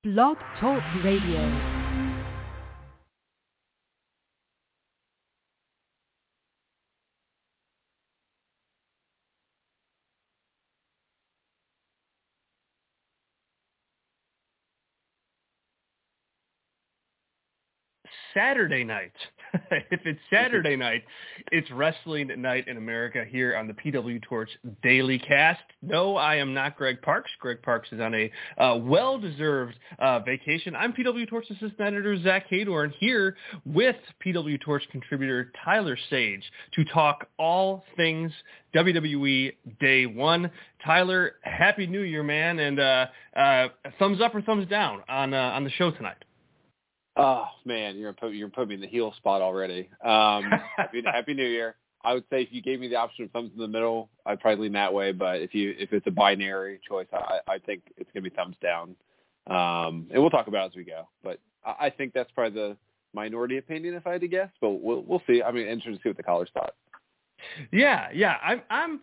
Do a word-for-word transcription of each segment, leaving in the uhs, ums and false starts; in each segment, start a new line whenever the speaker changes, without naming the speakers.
Blog Talk Radio.
Saturday night. If it's Saturday night, it's wrestling night in America here on the P W Torch Daily Cast. No, I am not Greg Parks. Greg Parks is on a uh, well-deserved uh, vacation. I'm P W Torch assistant editor Zach Hadorn here with P W Torch contributor Tyler Sage to talk all things W W E Day One. Tyler, Happy New Year, man, and uh, uh, thumbs up or thumbs down on uh, on the show tonight.
Oh man, you're put you're putting me in the heel spot already. Um, happy, happy New Year. I would say if you gave me the option of thumbs in the middle, I'd probably lean that way. But if you if it's a binary choice, I, I think it's gonna be thumbs down. Um, and we'll talk about it as we go. But I, I think that's probably the minority opinion if I had to guess. But we'll we'll see. I mean, interesting to see what the callers thought.
Yeah, yeah. I'm I'm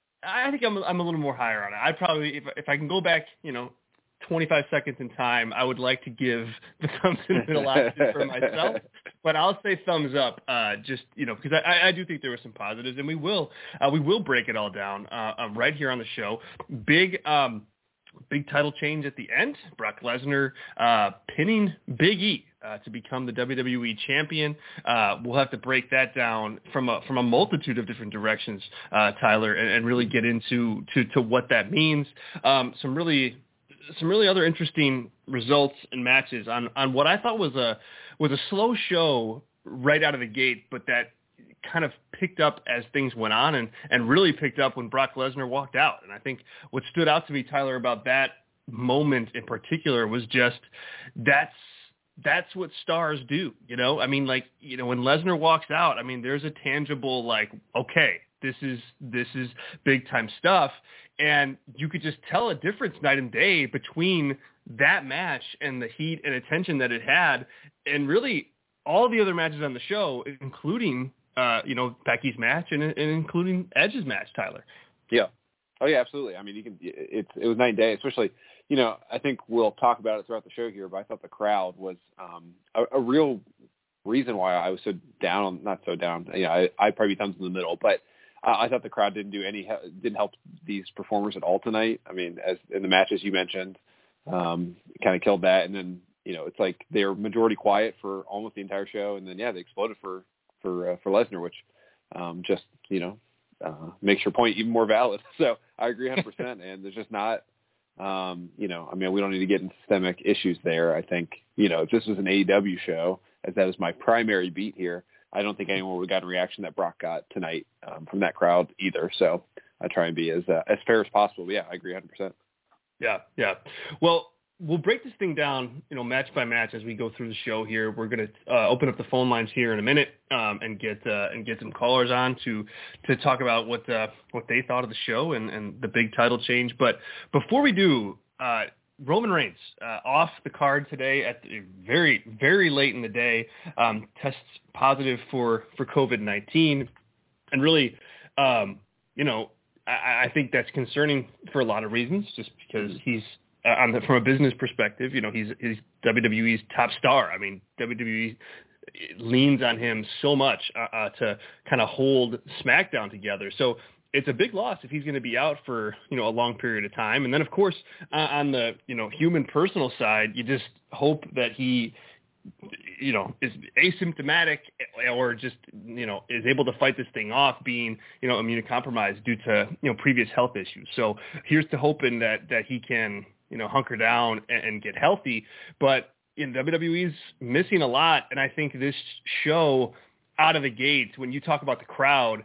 I think I'm I'm a little more higher on it. I'd probably if if I can go back, you know, twenty-five seconds in time, I would like to give the thumbs in the middle option for myself, but I'll say thumbs up, uh, just, you know, because I, I do think there were some positives, and we will, uh, we will break it all down, uh, um, right here on the show. Big, um, big title change at the end. Brock Lesnar, uh, pinning Big E, uh, to become the W W E champion. Uh, we'll have to break that down from a, from a multitude of different directions, uh, Tyler, and, and really get into, to, to what that means. Um, some really, some really other interesting results and matches on, on what I thought was a was a slow show right out of the gate, but that kind of picked up as things went on and, and really picked up when Brock Lesnar walked out. And I think what stood out to me, Tyler, about that moment in particular was just that's that's what stars do, you know? I mean, like, you know, when Lesnar walks out, I mean, there's a tangible, like, okay, this is this is big time stuff. And you could just tell a difference night and day between that match and the heat and attention that it had, and really all the other matches on the show, including, uh, you know, Becky's match and, and including Edge's match, Tyler.
Yeah. Oh, yeah, absolutely. I mean, you can. It's it was night and day, especially, you know, I think we'll talk about it throughout the show here, but I thought the crowd was um, a, a real reason why I was so down, on, not so down, you know, I, I'd probably be thumbs in the middle, but Uh, I thought the crowd didn't do any didn't help these performers at all tonight. I mean, as in the matches you mentioned, um, kind of killed that. And then, you know, it's like they're majority quiet for almost the entire show, and then yeah, they exploded for for uh, for Lesnar, which um, just you know uh, makes your point even more valid. So I agree one hundred percent. And there's just not, um, you know, I mean, we don't need to get into systemic issues there. I think, you know, if this was an A E W show, as that is my primary beat here, I don't think anyone would have gotten a reaction that Brock got tonight um, from that crowd either. So I try and be as uh, as fair as possible. But yeah, I agree one hundred percent.
Yeah, yeah. Well, we'll break this thing down, you know, match by match as we go through the show here. We're going to uh, open up the phone lines here in a minute um, and get uh, and get some callers on to to talk about what uh, what they thought of the show and, and the big title change. But before we do, uh, Roman Reigns uh, off the card today at the very, very late in the day, um, tests positive for, for COVID nineteen. And really, um, you know, I, I think that's concerning for a lot of reasons, just because he's, uh, on the, from a business perspective, you know, he's, he's W W E's top star. I mean, W W E leans on him so much uh, uh, to kind of hold SmackDown together. So it's a big loss if he's going to be out for, you know, a long period of time. And then, of course, uh, on the, you know, human personal side, you just hope that he, you know, is asymptomatic or just, you know, is able to fight this thing off being, you know, immunocompromised due to, you know, previous health issues. So here's to hoping that, that he can, you know, hunker down and, and get healthy. But in W W E's missing a lot. And I think this show out of the gates, when you talk about the crowd,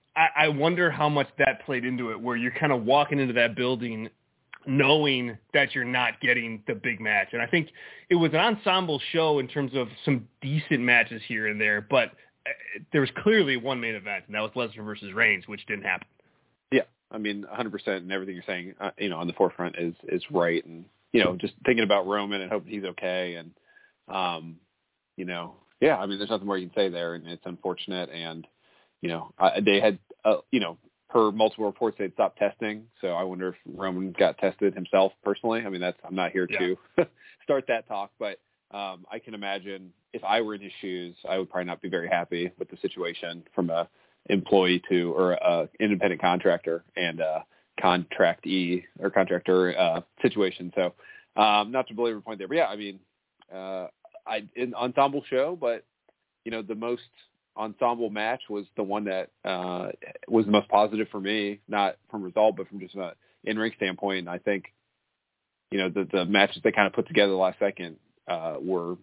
I wonder how much that played into it, where you're kind of walking into that building knowing that you're not getting the big match. And I think it was an ensemble show in terms of some decent matches here and there, but there was clearly one main event, and that was Lesnar versus Reigns, which didn't happen.
Yeah, I mean, one hundred percent, and everything you're saying, uh, you know, on the forefront is is right. And, you know, just thinking about Roman and hoping he's okay. And, um, you know, yeah, I mean, there's nothing more you can say there, and it's unfortunate. And, you know, uh, they had, uh, you know, per multiple reports, they'd stopped testing. So I wonder if Roman got tested himself personally. I mean, that's I'm not here yeah. to start that talk, but um, I can imagine if I were in his shoes, I would probably not be very happy with the situation from a employee to or a independent contractor and a contractee or contractor uh, situation. So um, not to belabor the point there, but yeah, I mean, uh, I an ensemble show, but you know, the most ensemble match was the one that uh, was the most positive for me, not from result, but from just an in-ring standpoint. And I think, you know, the, the matches they kind of put together the last second uh, were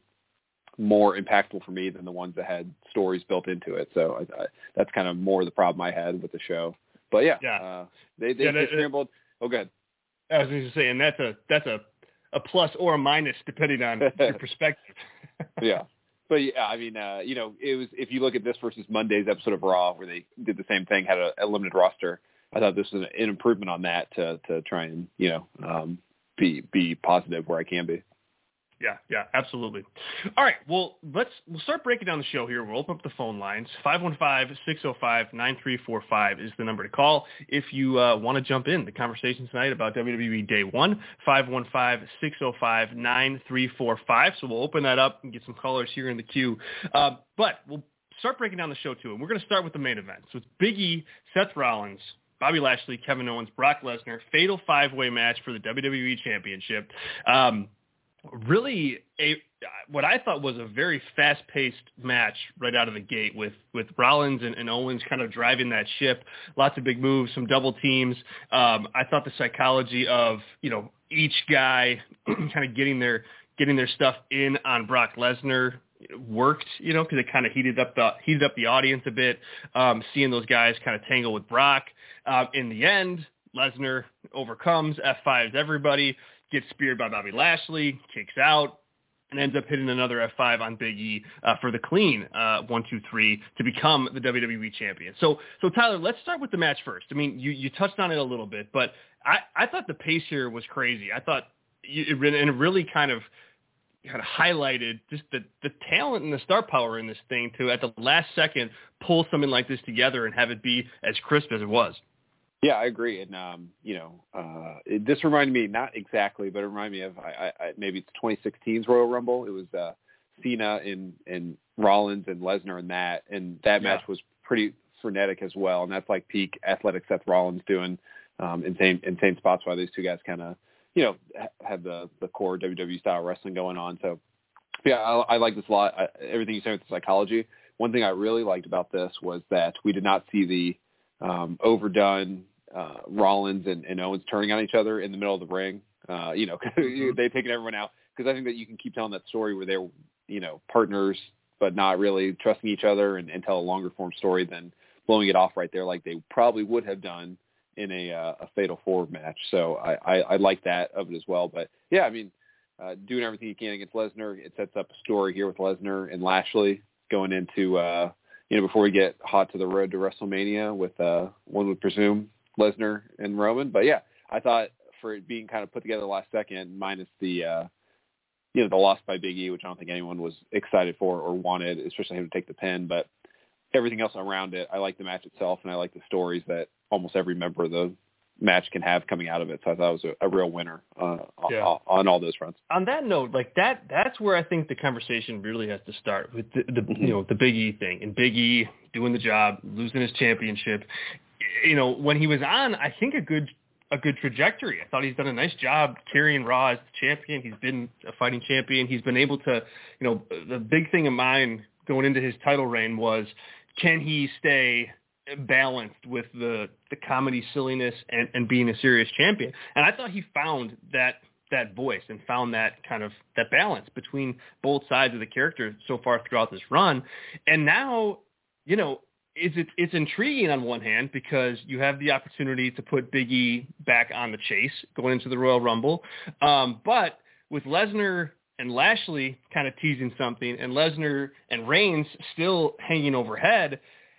more impactful for me than the ones that had stories built into it. So I, I, that's kind of more the problem I had with the show. But yeah, yeah. Uh, they they, yeah, they scrambled. Oh, good.
I was going to say, and that's a that's a, a plus or a minus depending on your perspective.
Yeah. But yeah, I mean, uh, you know, it was, if you look at this versus Monday's episode of Raw where they did the same thing, had a, a limited roster, I thought this was an, an improvement on that to, to try and, you know, um, be, be positive where I can be.
Yeah, yeah, absolutely. All right, well, let's we'll start breaking down the show here. We'll open up the phone lines. five one five, six oh five, nine three four five is the number to call if you uh, want to jump in the conversation tonight about W W E Day one, five one five, six oh five, nine three four five. So we'll open that up and get some callers here in the queue. Uh, but we'll start breaking down the show, too, and we're going to start with the main event. So it's Big E, Seth Rollins, Bobby Lashley, Kevin Owens, Brock Lesnar, fatal five-way match for the W W E Championship. Um Really, a what I thought was a very fast-paced match right out of the gate with, with Rollins and, and Owens kind of driving that ship. Lots of big moves, some double teams. Um, I thought the psychology of, you know, each guy kind of getting their getting their stuff in on Brock Lesnar worked, you know, because it kind of heated up the heated up the audience a bit. Um, seeing those guys kind of tangle with Brock. Um, in the end, Lesnar overcomes, F fives everybody. Gets speared by Bobby Lashley, kicks out, and ends up hitting another F five on Big E uh, for the clean uh, one, two, three to become the W W E champion. So, so Tyler, let's start with the match first. I mean, you, you touched on it a little bit, but I, I thought the pace here was crazy. I thought you, it, and it really kind of kind of highlighted just the, the talent and the star power in this thing to, at the last second, pull something like this together and have it be as crisp as it was.
Yeah, I agree. And, um, you know, uh, it, this reminded me, not exactly, but it reminded me of I, I, maybe it's twenty sixteen's Royal Rumble. It was uh, Cena and, and Rollins and Lesnar in that. And that yeah. match was pretty frenetic as well. And that's like peak athletic Seth Rollins doing um, insane insane spots while these two guys kind of, you know, had the, the core W W E style wrestling going on. So, yeah, I, I like this a lot. I, everything you said with the psychology. One thing I really liked about this was that we did not see the um, overdone uh, Rollins and, and Owens turning on each other in the middle of the ring. Uh, you know, they've taken everyone out, because I think that you can keep telling that story where they're, you know, partners, but not really trusting each other, and, and tell a longer form story than blowing it off right there like they probably would have done in a, uh, a Fatal four match. So I, I, I like that of it as well. But yeah, I mean, uh, doing everything you can against Lesnar, it sets up a story here with Lesnar and Lashley going into, uh, you know, before we get hot to the road to WrestleMania with, uh, one would presume, Lesnar and Roman. But yeah, I thought for it being kind of put together last second, minus the, uh, you know, the loss by Big E, which I don't think anyone was excited for or wanted, especially him to take the pin, but everything else around it, I like the match itself, and I like the stories that almost every member of the match can have coming out of it. So I thought it was a, a real winner uh, yeah. on, on all those fronts.
On that note, like that, that's where I think the conversation really has to start with the, the mm-hmm. you know, the Big E thing, and Big E doing the job, losing his championship. You know, when he was on, I think a good a good trajectory. I thought he's done a nice job carrying Raw as the champion. He's been a fighting champion. He's been able to, you know, the big thing of mine going into his title reign was, can he stay balanced with the, the comedy silliness and, and being a serious champion? And I thought he found that that voice and found that kind of that balance between both sides of the character so far throughout this run. And now, you know, It's, it, it's intriguing on one hand because you have the opportunity to put Big E back on the chase going into the Royal Rumble. Um, but with Lesnar and Lashley kind of teasing something, and Lesnar and Reigns still hanging overhead,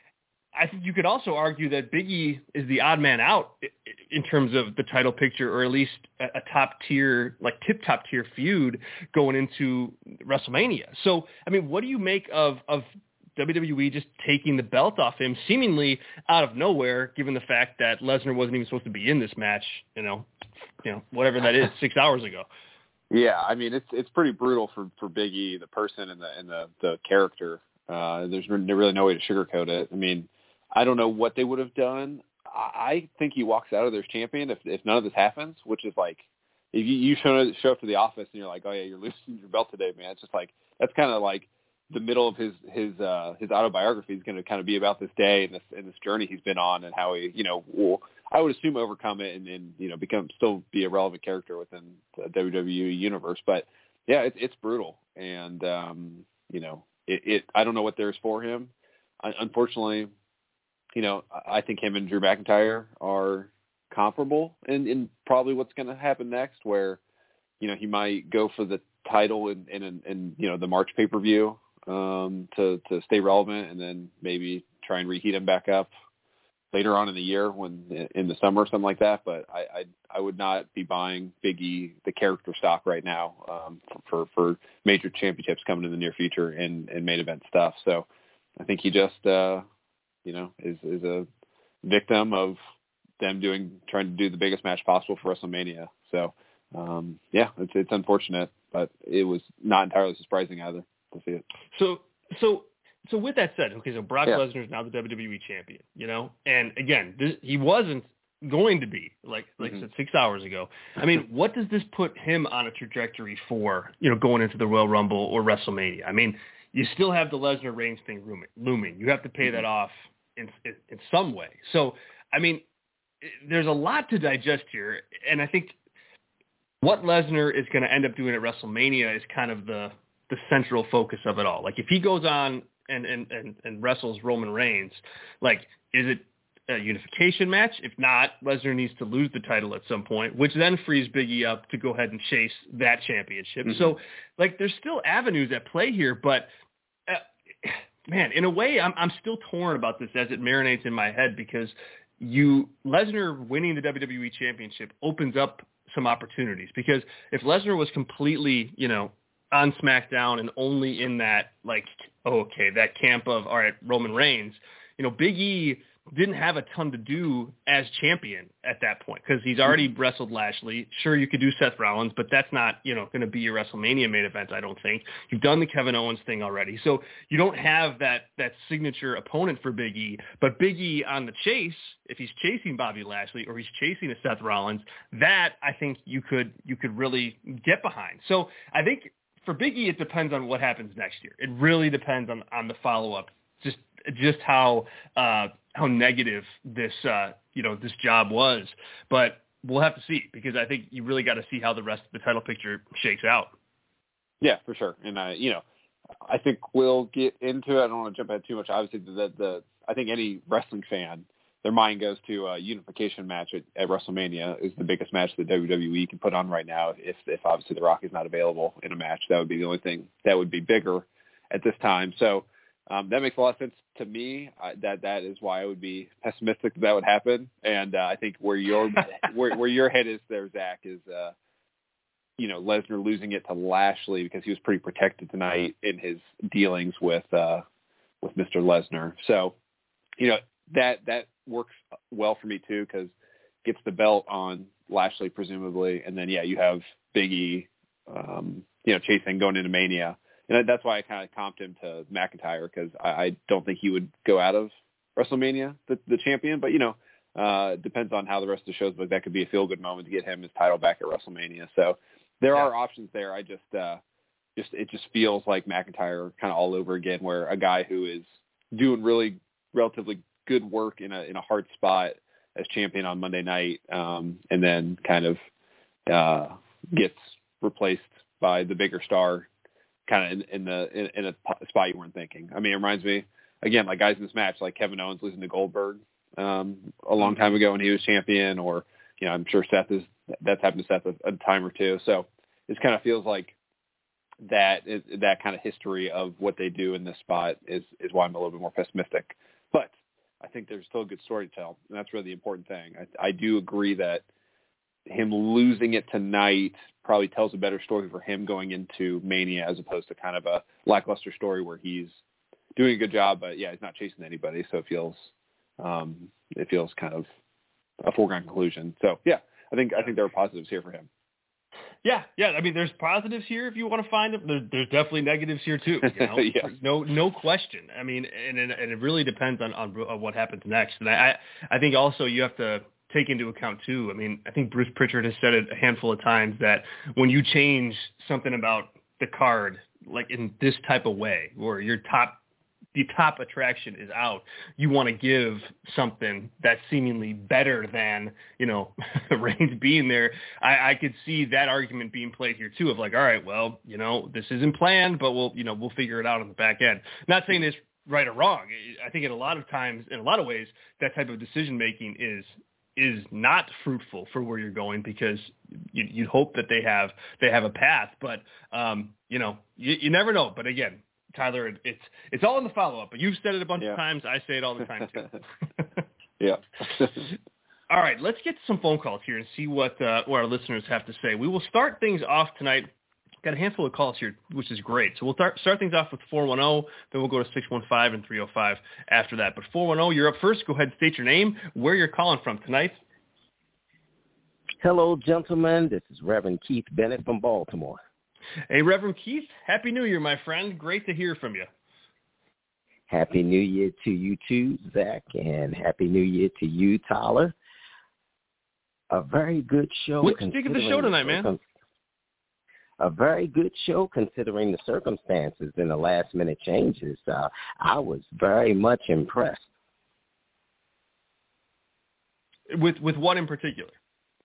I think you could also argue that Big E is the odd man out in terms of the title picture, or at least a, a top tier, like tip top tier feud going into WrestleMania. So, I mean, what do you make of, of W W E just taking the belt off him seemingly out of nowhere, given the fact that Lesnar wasn't even supposed to be in this match, you know, you know, whatever that is, six hours ago.
Yeah, I mean, it's it's pretty brutal for, for Big E, the person and the and the, the character. Uh, there's really no way to sugarcoat it. I mean, I don't know what they would have done. I think he walks out of there as champion if if none of this happens, which is like, if you, you show, show up to the office and you're like, oh yeah, you're losing your belt today, man. It's just like, that's kind of like the middle of his, his, uh, his autobiography is going to kind of be about this day and this, and this journey he's been on and how he, you know, will, I would assume overcome it and, and, you know, become, still be a relevant character within the W W E universe. But yeah, it's, it's brutal. And, um, you know, it, it, I don't know what there's for him. I, unfortunately, you know, I think him and Drew McIntyre are comparable in, in probably what's going to happen next, where, you know, he might go for the title in, in, in, in you know, the March pay-per-view um, to, to stay relevant, and then maybe try and reheat him back up later on in the year when in the summer or something like that. But I, I, I would not be buying Big E, the character stock right now um, for, for major championships coming in the near future and, and main event stuff. So I think he just, uh, you know, is, is a victim of them doing, trying to do the biggest match possible for WrestleMania. So, um, yeah, it's, it's unfortunate, but it was not entirely surprising either to see it.
So, so, so with that said, okay, so Brock
yeah.
Lesnar is now the W W E champion, you know, and again, this, he wasn't going to be, like, like mm-hmm. I said, six hours ago. I mean, what does this put him on a trajectory for, you know, going into the Royal Rumble or WrestleMania? I mean, you still have the Lesnar Reigns thing looming. You have to pay mm-hmm. that off in, in in some way. So, I mean, there's a lot to digest here, and I think what Lesnar is going to end up doing at WrestleMania is kind of the the central focus of it all. Like, if he goes on and and and, and wrestles Roman Reigns, like, is it a unification match? If not, Lesnar needs to lose the title at some point, which then frees Big E up to go ahead and chase that championship. Mm-hmm. So, like, there's still avenues at play here, but uh, man, in a way, I'm I'm still torn about this as it marinates in my head, because you Lesnar winning the W W E Championship opens up some opportunities. Because if Lesnar was completely, you know, on SmackDown and only in that, like, oh, okay, that camp of, all right, Roman Reigns, you know, Big E didn't have a ton to do as champion at that point, because he's already wrestled Lashley. Sure, you could do Seth Rollins, but that's not, you know, going to be your WrestleMania main event, I don't think. You've done the Kevin Owens thing already. So you don't have that that signature opponent for Big E. But Big E on the chase, if he's chasing Bobby Lashley or he's chasing a Seth Rollins, that I think you could you could really get behind. So I think for Big E, it depends on what happens next year. It really depends on, on the follow-up, just just how uh, how negative this uh, you know this job was. But we'll have to see, because I think you really got to see how the rest of the title picture shakes out.
Yeah, for sure. And I, you know, I think we'll get into it. I don't want to jump ahead too much. Obviously, the the I think any wrestling fan, their mind goes to a unification match at, at WrestleMania is the biggest match that W W E can put on right now. If if obviously The Rock is not available in a match, that would be the only thing that would be bigger at this time. So. Um, that makes a lot of sense to me. Uh, that that is why I would be pessimistic that that would happen. And uh, I think where your where, where your head is there, Zach, is uh, you know, Lesnar losing it to Lashley because he was pretty protected tonight in his dealings with uh, with Mister Lesnar. So, you know, that that works well for me too, because gets the belt on Lashley presumably, and then yeah, you have Big E, um, you know, chasing going into Mania. And that's why I kind of comped him to McIntyre, because I, I don't think he would go out of WrestleMania, the, the champion. But, you know, uh, depends on how the rest of the shows look. That could be a feel-good moment to get him his title back at WrestleMania. So there yeah. are options there. I just, uh, just it just feels like McIntyre kind of all over again, where a guy who is doing really relatively good work in a in a hard spot as champion on Monday night, um, and then kind of uh, gets replaced by the bigger star, kind of in, in the in, in a spot you weren't thinking. I mean, it reminds me again, like guys in this match, like Kevin Owens losing to Goldberg um, a long time ago when he was champion, or you know, I'm sure Seth is that's happened to Seth a, a time or two. So it kind of feels like that is, that kind of history of what they do in this spot is is why I'm a little bit more pessimistic. But I think there's still a good story to tell, and that's really the important thing. I, I do agree that him losing it tonight probably tells a better story for him going into Mania, as opposed to kind of a lackluster story where he's doing a good job, but yeah, he's not chasing anybody, so it feels um, it feels kind of a foregone conclusion. So yeah, I think I think there are positives here for him.
Yeah, yeah. I mean, there's positives here if you want to find them. There, there's definitely negatives here too. You know?
Yes.
No, no question. I mean, and and it really depends on, on on what happens next. And I I think also you have to take into account too. I mean, I think Bruce Pritchard has said it a handful of times that when you change something about the card, like in this type of way, where your top the top attraction is out, you want to give something that's seemingly better than, you know, Reigns being there. I, I could see that argument being played here too, of like, all right, well, you know, this isn't planned, but we'll, you know, we'll figure it out on the back end. Not saying it's right or wrong. I think in a lot of times, in a lot of ways, that type of decision making is is not fruitful for where you're going, because you, you'd hope that they have they have a path, but um, you know, you, you never know. But again, Tyler, it's it's all in the follow-up, but you've said it a bunch
yeah.
of times. I say it all the time, too.
Yeah.
All right, let's get to some phone calls here and see what, uh, what our listeners have to say. We will start things off tonight. Got a handful of calls here, which is great. So we'll start, start things off with four one zero, then we'll go to six one five and three oh five after that. But four one zero, you're up first. Go ahead and state your name, where you're calling from tonight.
Hello, gentlemen. This is Reverend Keith Bennett from Baltimore.
Hey, Reverend Keith, Happy New Year, my friend. Great to hear from you.
Happy New Year to you too, Zach, and Happy New Year to you, Tyler. A very good show.
Let's speak of the show tonight, man.
Circum- a very good show considering the circumstances and the last-minute changes. Uh, I was very much impressed.
With with what in particular?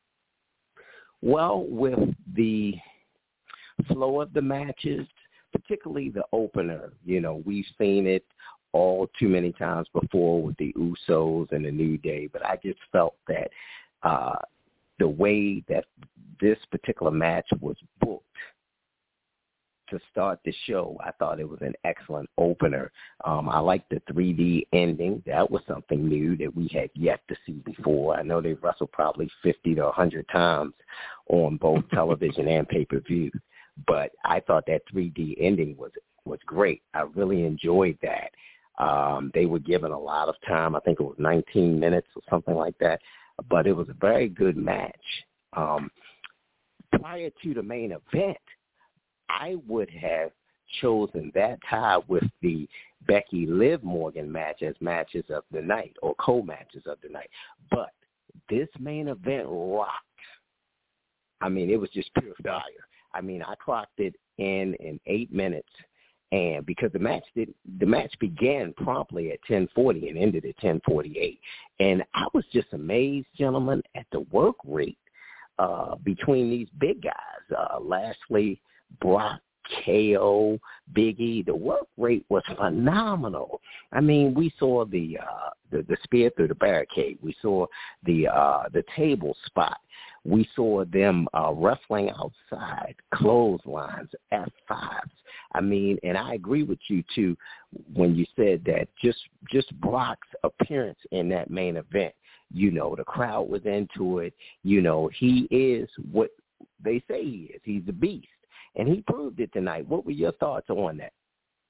Well, with the flow of the matches, particularly the opener. You know, we've seen it all too many times before with the Usos and the New Day, but I just felt that uh, the way that this particular match was booked to start the show, I thought it was an excellent opener. Um, I liked the three D ending. That was something new that we had yet to see before. I know they wrestled probably fifty to one hundred times on both television and pay-per-view, but I thought that three D ending was was great. I really enjoyed that. Um, they were given a lot of time. I think it was nineteen minutes or something like that, but it was a very good match. Um, prior to the main event, I would have chosen that tie with the Becky Liv Morgan match as matches of the night or co-matches of the night. But this main event rocked. I mean, it was just pure fire. I mean, I clocked it in in eight minutes, and because the match did, the match began promptly at ten forty and ended at ten forty-eight, and I was just amazed, gentlemen, at the work rate uh, between these big guys, uh, Lashley, Brock, K O, Big E. The work rate was phenomenal. I mean, we saw the uh, the, the spear through the barricade. We saw the uh, the table spot. We saw them uh, wrestling outside, clotheslines, F fives. I mean, and I agree with you, too, when you said that just just Brock's appearance in that main event, you know, the crowd was into it. You know, he is what they say he is. He's the beast. And he proved it tonight. What were your thoughts on that?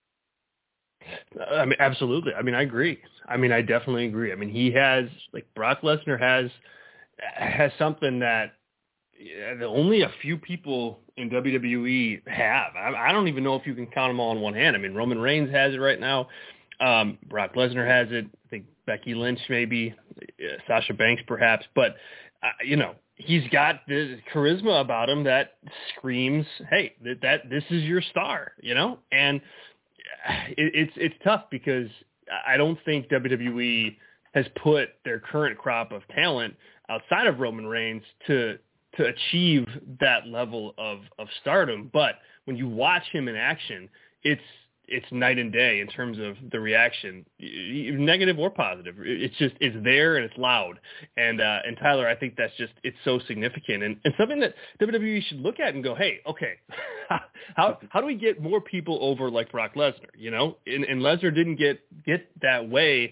I mean, absolutely. I mean, I agree. I mean, I definitely agree. I mean, he has, like, Brock Lesnar has has something that only a few people in W W E have. I, I don't even know if you can count them all on one hand. I mean, Roman Reigns has it right now. Um, Brock Lesnar has it. I think Becky Lynch maybe, uh, Sasha Banks perhaps. But, uh, you know, he's got this charisma about him that screams, hey, that, that this is your star, you know? And it, it's it's tough because I don't think W W E has put their current crop of talent outside of Roman Reigns to to achieve that level of, of stardom. But when you watch him in action, it's it's night and day in terms of the reaction, negative or positive. It's just, it's there and it's loud. And, uh, and Tyler, I think that's just, it's so significant and, and something that W W E should look at and go, hey, okay, how, how do we get more people over like Brock Lesnar? You know, and, and Lesnar didn't get, get that way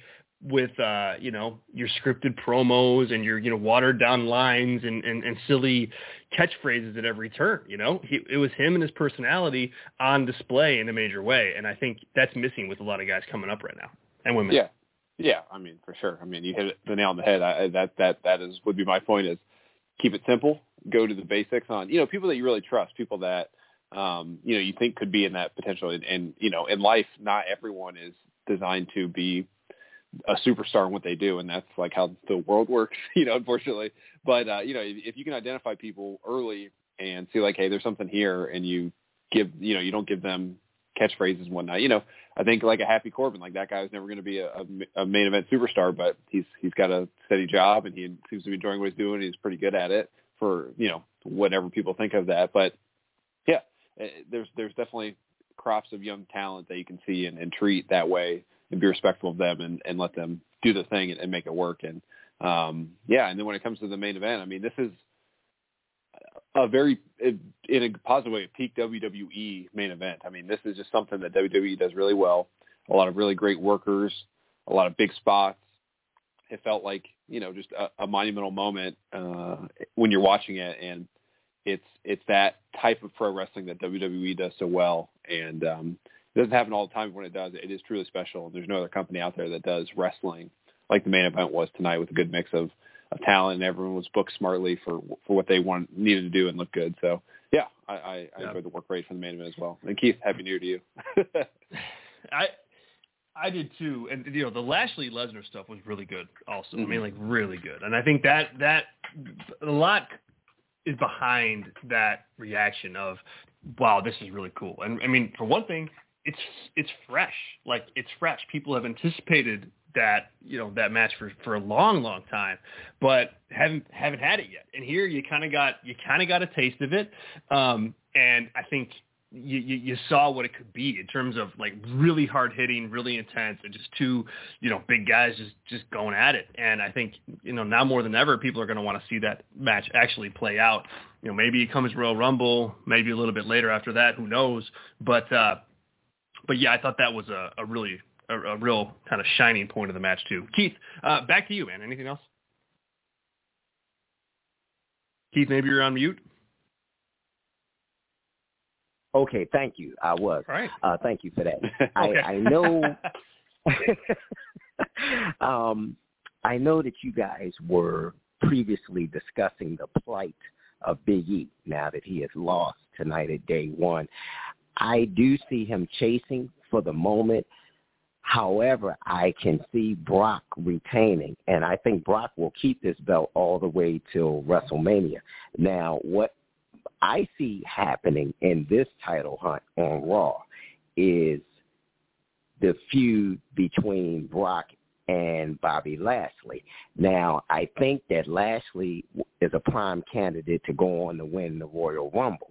with, uh, you know, your scripted promos and your, you know, watered down lines and, and, and silly catchphrases at every turn. You know, he, it was him and his personality on display in a major way. And I think that's missing with a lot of guys coming up right now and women.
Yeah. Yeah. I mean, for sure. I mean, you hit the nail on the head. I, that, that, that is, would be my point is keep it simple, go to the basics on, you know, people that you really trust, people that, um, you know, you think could be in that potential. And, and, you know, in life, not everyone is designed to be a superstar in what they do. And that's like how the world works, you know, unfortunately. But, uh, you know, if, if you can identify people early and see like, hey, there's something here, and you give, you know, you don't give them catchphrases and whatnot. You know, I think like a Happy Corbin, like that guy was never going to be a, a main event superstar, but he's he's got a steady job and he seems to be enjoying what he's doing. He's pretty good at it for, you know, whatever people think of that. But yeah, there's there's definitely crops of young talent that you can see and, and treat that way and be respectful of them and, and let them do the thing and, and make it work. And um, yeah, and then when it comes to the main event, I mean, this is a very, in a positive way, a peak W W E main event. I mean, this is just something that W W E does really well. A lot of really great workers, a lot of big spots. It felt like, you know, just a, a monumental moment uh, when you're watching it. And it's it's that type of pro wrestling that W W E does so well. And um, it doesn't happen all the time. When it does, it is truly special. And there's no other company out there that does wrestling like the main event was tonight, with a good mix of of talent, and everyone was booked smartly for for what they want needed to do and look good. So yeah, I, I, I yeah. enjoyed the work rate from the main event as well. And Keith, happy New Year to you.
I I did too, and you know the Lashley Lesnar stuff was really good also. Mm-hmm. I mean, like really good, and I think that that a lot is behind that reaction of wow, this is really cool. And I mean, for one thing, it's it's fresh, like it's fresh. People have anticipated that, you know, that match for, for a long, long time, but haven't, haven't had it yet. And here you kind of got, you kind of got a taste of it. Um, and I think you, you, you saw what it could be in terms of like really hard hitting, really intense, and just two, you know, big guys just, just going at it. And I think, you know, now more than ever, people are going to want to see that match actually play out. You know, maybe it comes Royal Rumble, maybe a little bit later after that, who knows? But, uh, but yeah, I thought that was a, a really, A, a real kind of shining point of the match too. Keith, uh, back to you, man. Anything else? Keith, maybe you're on mute.
Okay, thank you. I was.
All right.
Uh, thank you for that.
Okay.
I, I know. um, I know that you guys were previously discussing the plight of Big E now that he has lost tonight at day one. I do see him chasing for the moment. However, I can see Brock retaining, and I think Brock will keep this belt all the way till WrestleMania. Now, what I see happening in this title hunt on Raw is the feud between Brock and Bobby Lashley. Now, I think that Lashley is a prime candidate to go on to win the Royal Rumble,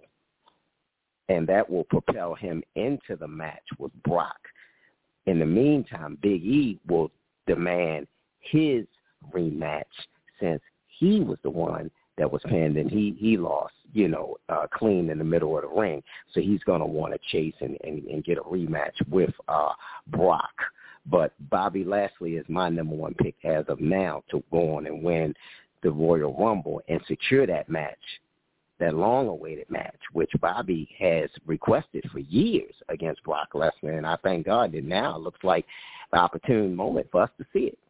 and that will propel him into the match with Brock. In the meantime, Big E will demand his rematch since he was the one that was pinned and he, he lost, you know, uh, clean in the middle of the ring. So he's going to want to chase and, and, and get a rematch with uh, Brock. But Bobby Lashley is my number one pick as of now to go on and win the Royal Rumble and secure that match, that long-awaited match, which Bobby has requested for years against Brock Lesnar. And I thank God that now it looks like an opportune moment for us to see it.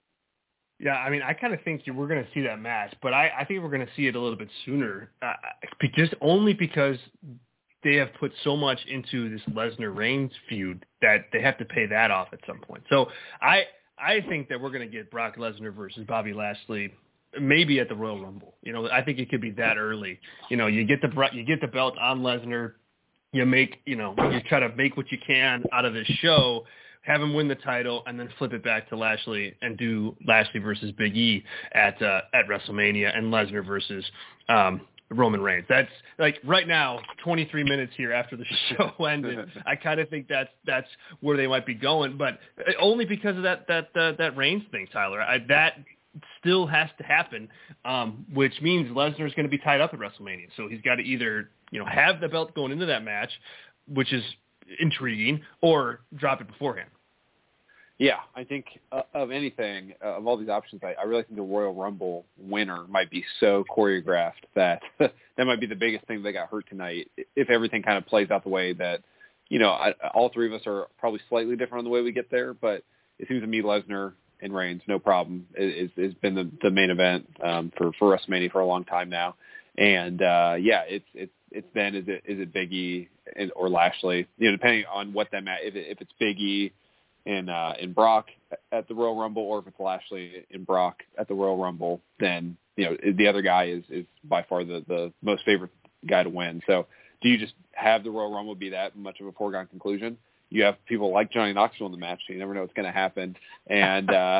Yeah, I mean, I kind of think we're going to see that match, but I, I think we're going to see it a little bit sooner, uh, just only because they have put so much into this Lesnar-Reigns feud that they have to pay that off at some point. So I I think that we're going to get Brock Lesnar versus Bobby Lashley maybe at the Royal Rumble. You know, I think it could be that early. You know, you get the you get the belt on Lesnar, you make, you know, you try to make what you can out of this show, have him win the title, and then flip it back to Lashley and do Lashley versus Big E at uh, at WrestleMania, and Lesnar versus um, Roman Reigns. That's like right now, twenty-three minutes here after the show ended. I kind of think that's that's where they might be going, but only because of that that uh, that Reigns thing, Tyler. I, that still has to happen, um, which means Lesnar is going to be tied up at WrestleMania. So he's got to either, you know, have the belt going into that match, which is intriguing, or drop it beforehand.
Yeah, I think uh, of anything, uh, of all these options, I, I really think the Royal Rumble winner might be so choreographed that that might be the biggest thing that got hurt tonight. If everything kind of plays out the way that, you know, I, all three of us are probably slightly different on the way we get there, but it seems to me Lesnar and Reigns, no problem, is has been the, the main event um, for for WrestleMania for a long time now. And uh, yeah, it's it's it's then is it is it Big E and, or Lashley? You know, depending on what that match. If it, if it's Big E and uh, and Brock at the Royal Rumble, or if it's Lashley and Brock at the Royal Rumble, then you know the other guy is is by far the the most favorite guy to win. So do you just have the Royal Rumble be that much of a foregone conclusion? You have people like Johnny Knoxville in the match, so you never know what's going to happen. And uh,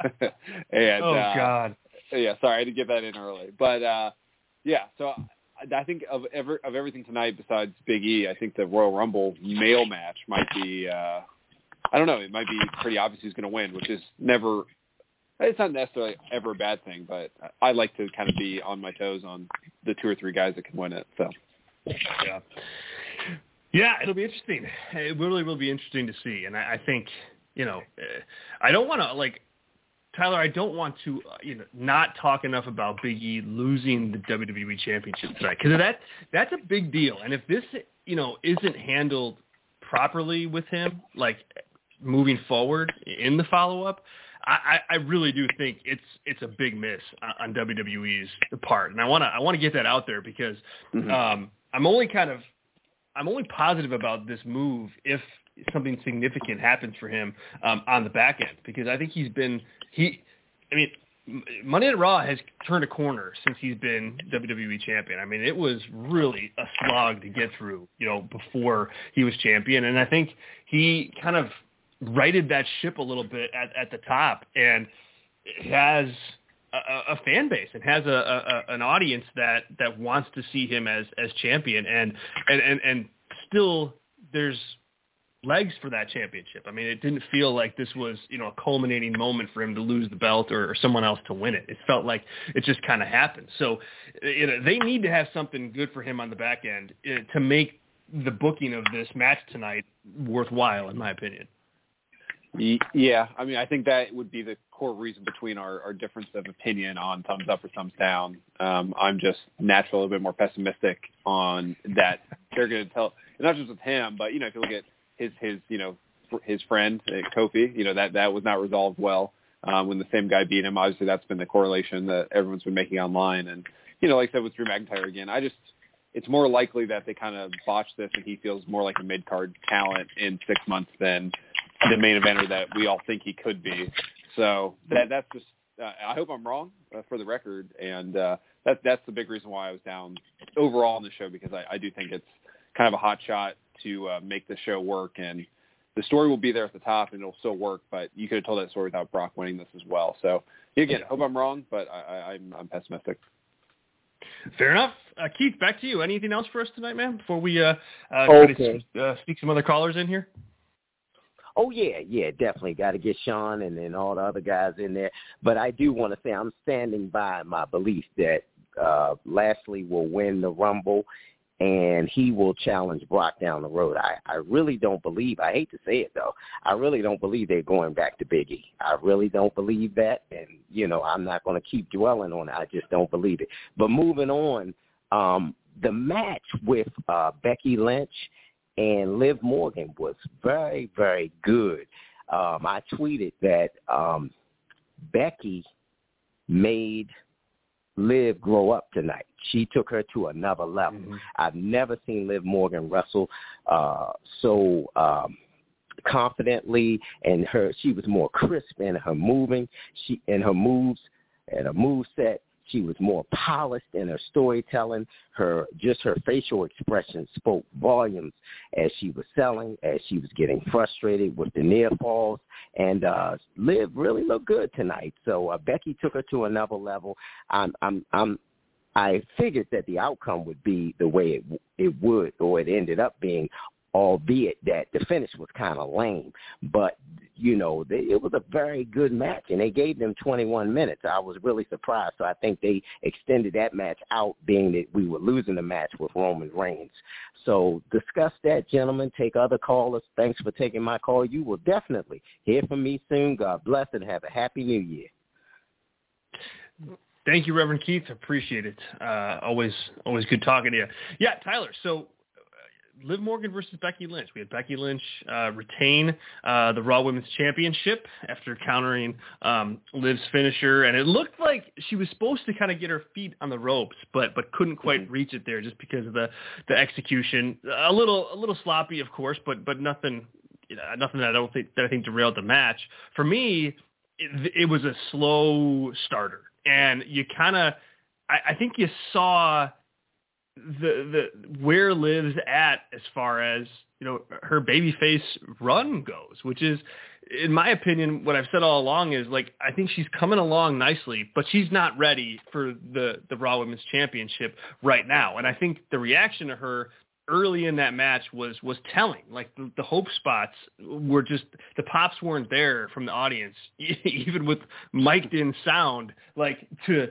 and
oh
uh,
god,
yeah, sorry, I had to get that in early, but uh, yeah. So I think of ever of everything tonight besides Big E, I think the Royal Rumble male match might be. Uh, I don't know. It might be pretty obvious who's going to win, which is never. It's not necessarily ever a bad thing, but I like to kind of be on my toes on the two or three guys that can win it. So,
yeah, yeah, it'll be interesting. It really will be interesting to see, and I, I think you know, I don't want to like Tyler. I don't want to uh, you know not talk enough about Big E losing the W W E Championship tonight, because that that's a big deal, and if this you know isn't handled properly with him, like moving forward in the follow-up, I, I really do think it's it's a big miss on W W E's part, and I want to I want to get that out there because mm-hmm. um, I'm only kind of I'm only positive about this move if something significant happens for him um, on the back end, because I think he's been he I mean Monday Night Raw has turned a corner since he's been W W E champion. I mean, it was really a slog to get through, you know, before he was champion, and I think he kind of righted that ship a little bit at, at the top, and has a, a fan base and has a, a an audience that, that wants to see him as, as champion, and, and, and, and still there's legs for that championship. I mean, it didn't feel like this was, you know, a culminating moment for him to lose the belt or, or someone else to win it. It felt like it just kind of happened. So, you know, they need to have something good for him on the back end to make the booking of this match tonight worthwhile, in my opinion.
Yeah, I mean, I think that would be the core reason between our, our difference of opinion on thumbs up or thumbs down. Um, I'm just naturally a little bit more pessimistic on that. They're going to tell, and not just with him, but, you know, if you look at his, his you know, his friend, uh, Kofi, you know, that, that was not resolved well um, when the same guy beat him. Obviously, that's been the correlation that everyone's been making online. And, you know, like I said with Drew McIntyre again, I just, it's more likely that they kind of botched this and he feels more like a mid-card talent in six months than the main eventer that we all think he could be. So that that's just, uh, I hope I'm wrong uh, for the record. And uh, that, that's the big reason why I was down overall on the show, because I, I do think it's kind of a hot shot to uh, make the show work. And the story will be there at the top and it'll still work, but you could have told that story without Brock winning this as well. So again, I hope I'm wrong, but I, I, I'm, I'm pessimistic.
Fair enough. Uh, Keith, back to you. Anything else for us tonight, man, before we uh, uh,
okay.
try to uh, sneak some other callers in here?
Oh, yeah, yeah, definitely. Got to get Sean and then all the other guys in there. But I do want to say I'm standing by my belief that uh, Lashley will win the Rumble and he will challenge Brock down the road. I, I really don't believe, I hate to say it, though, I really don't believe they're going back to Big E. I really don't believe that. And, you know, I'm not going to keep dwelling on it. I just don't believe it. But moving on, um, the match with uh, Becky Lynch and Liv Morgan was very, very good. Um, I tweeted that um, Becky made Liv grow up tonight. She took her to another level. Mm-hmm. I've never seen Liv Morgan wrestle uh, so um, confidently, and her she was more crisp in her moving, she in her moves and her move set. She was more polished in her storytelling. Her just her facial expression spoke volumes as she was selling, as she was getting frustrated with the near falls. And uh, Liv really looked good tonight. So uh, Becky took her to another level. I'm, I'm, I'm, I figured that the outcome would be the way it, it would, or it ended up being, albeit that the finish was kind of lame. But you know, they, it was a very good match, and they gave them twenty-one minutes. I was really surprised. So I think they extended that match out, being that we were losing the match with Roman Reigns. So discuss that, gentlemen. Take other callers. Thanks for taking my call. You will definitely hear from me soon. God bless, and have a happy New Year.
Thank you, Reverend Keith. Appreciate it. Uh, always, always good talking to you. Yeah, Tyler. So, uh, Liv Morgan versus Becky Lynch. We had Becky Lynch uh, retain uh, the Raw Women's Championship after countering um, Liv's finisher, and it looked like she was supposed to kind of get her feet on the ropes, but but couldn't quite reach it there just because of the the execution. A little, a little sloppy, of course, but but nothing, you know, nothing that I don't think that I think derailed the match. For me, it, it was a slow starter. And you kind of, I, I think you saw the the where Liv's at as far as, you know, her babyface run goes, which is, in my opinion, what I've said all along is, like, I think she's coming along nicely, but she's not ready for the, the Raw Women's Championship right now. And I think the reaction to her early in that match was was telling. Like, the, the hope spots were just, the pops weren't there from the audience, even with mic'd in sound, like to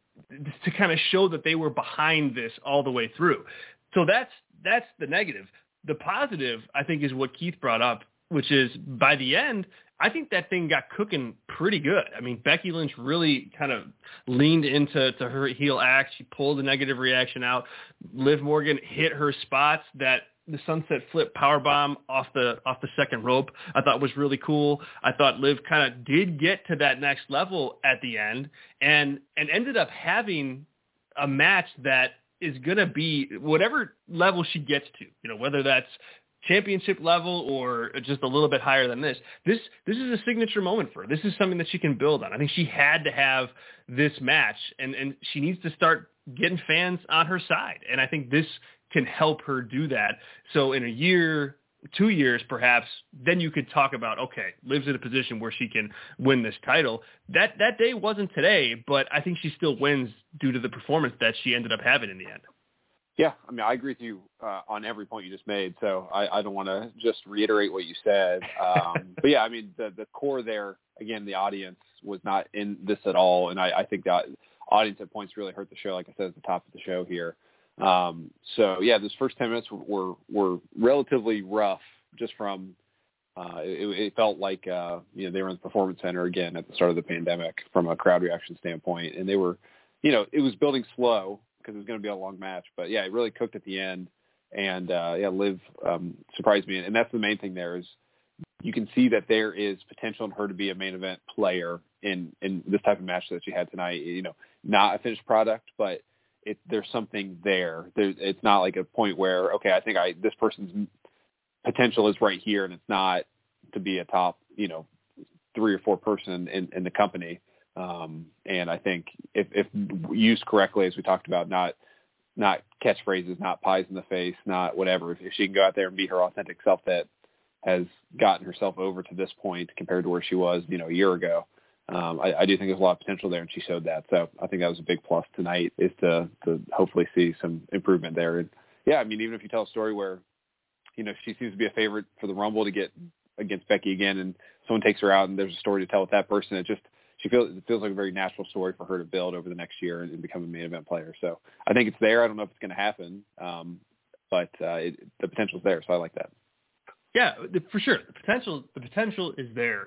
to kind of show that they were behind this all the way through. So that's that's the negative. The positive, I think, is what Keith brought up, which is by the end, I think that thing got cooking pretty good. I mean, Becky Lynch really kind of leaned into to her heel act. She pulled the negative reaction out. Liv Morgan hit her spots. That the sunset flip powerbomb off the off the second rope, I thought was really cool. I thought Liv kind of did get to that next level at the end, and and ended up having a match that is going to be whatever level she gets to, you know, whether that's championship level or just a little bit higher than this. This this is a signature moment for her. This is something that she can build on. I think she had to have this match, and, and she needs to start getting fans on her side. And I think this can help her do that. So in a year, two years perhaps, then you could talk about, okay, Liv's in a position where she can win this title. That that day wasn't today, but I think she still wins due to the performance that she ended up having in the end.
Yeah, I mean, I agree with you uh, on every point you just made, so I, I don't want to just reiterate what you said. Um, but, yeah, I mean, the, the core there, again, the audience was not in this at all, and I, I think that audience at points really hurt the show, like I said at the top of the show here. Um, so, yeah, those first ten minutes were, were relatively rough just from uh, – it, it felt like, uh, you know, they were in the Performance Center again at the start of the pandemic from a crowd reaction standpoint, and they were – you know, it was building slow, because it was going to be a long match. But, yeah, it really cooked at the end. And, uh, yeah, Liv um, surprised me. And that's the main thing there is you can see that there is potential in her to be a main event player in, in this type of match that she had tonight. You know, not a finished product, but it, there's something there. There's, it's not like a point where, okay, I think I this person's potential is right here, and it's not to be a top, you know, three or four person in, in the company. Um, and I think if, if used correctly, as we talked about, not not catchphrases, not pies in the face, not whatever, if, if she can go out there and be her authentic self that has gotten herself over to this point compared to where she was, you know, a year ago, um, I, I do think there's a lot of potential there, and she showed that. So I think that was a big plus tonight, is to, to hopefully see some improvement there. And, yeah, I mean, even if you tell a story where, you know, she seems to be a favorite for the Rumble to get against Becky again, and someone takes her out and there's a story to tell with that person, it just – She feels it feels like a very natural story for her to build over the next year and, and become a main event player. So I think it's there. I don't know if it's going to happen, um, but uh, it, the potential is there. So I like that.
Yeah, for sure. The potential the potential is there,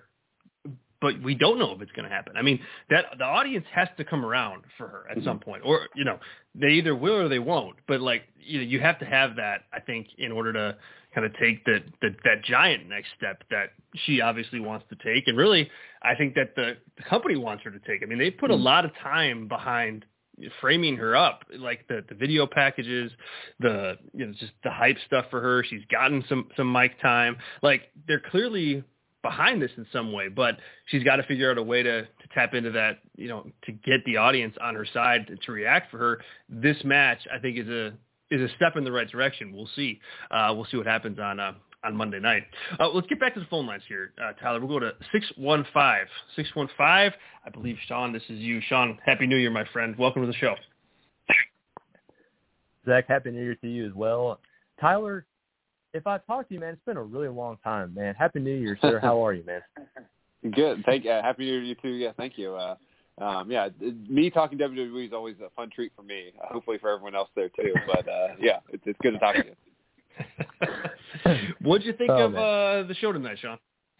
but we don't know if it's going to happen. I mean, that the audience has to come around for her at mm-hmm. some point, or you know, they either will or they won't. But like, you know, you have to have that, I think, in order to kind of take the, the that giant next step that she obviously wants to take, and really, I think that the, the company wants her to take. I mean, they put mm-hmm. a lot of time behind framing her up, like the, the video packages, the you know just the hype stuff for her. She's gotten some some mic time. Like, they're clearly behind this in some way, but she's got to figure out a way to, to tap into that, you know, to get the audience on her side to, to react for her. This match, I think, is a is a step in the right direction. We'll see. Uh, we'll see what happens on uh, on Monday night. Uh, let's get back to the phone lines here, uh, Tyler. We'll go to six one five. six one five, I believe, Sean, this is you. Sean, Happy New Year, my friend. Welcome to the show.
Zach, Happy New Year to you as well. Tyler, if I talk to you, man, it's been a really long time, man. Happy New Year, sir. How are you, man?
Good. Thank you. Uh, Happy New Year to you too. Yeah, thank you. Uh, um, yeah, me talking W W E is always a fun treat for me. Uh, hopefully for everyone else there too. But uh, yeah, it's, it's good to talk to you.
What'd you think
oh,
of uh, the show tonight, Sean?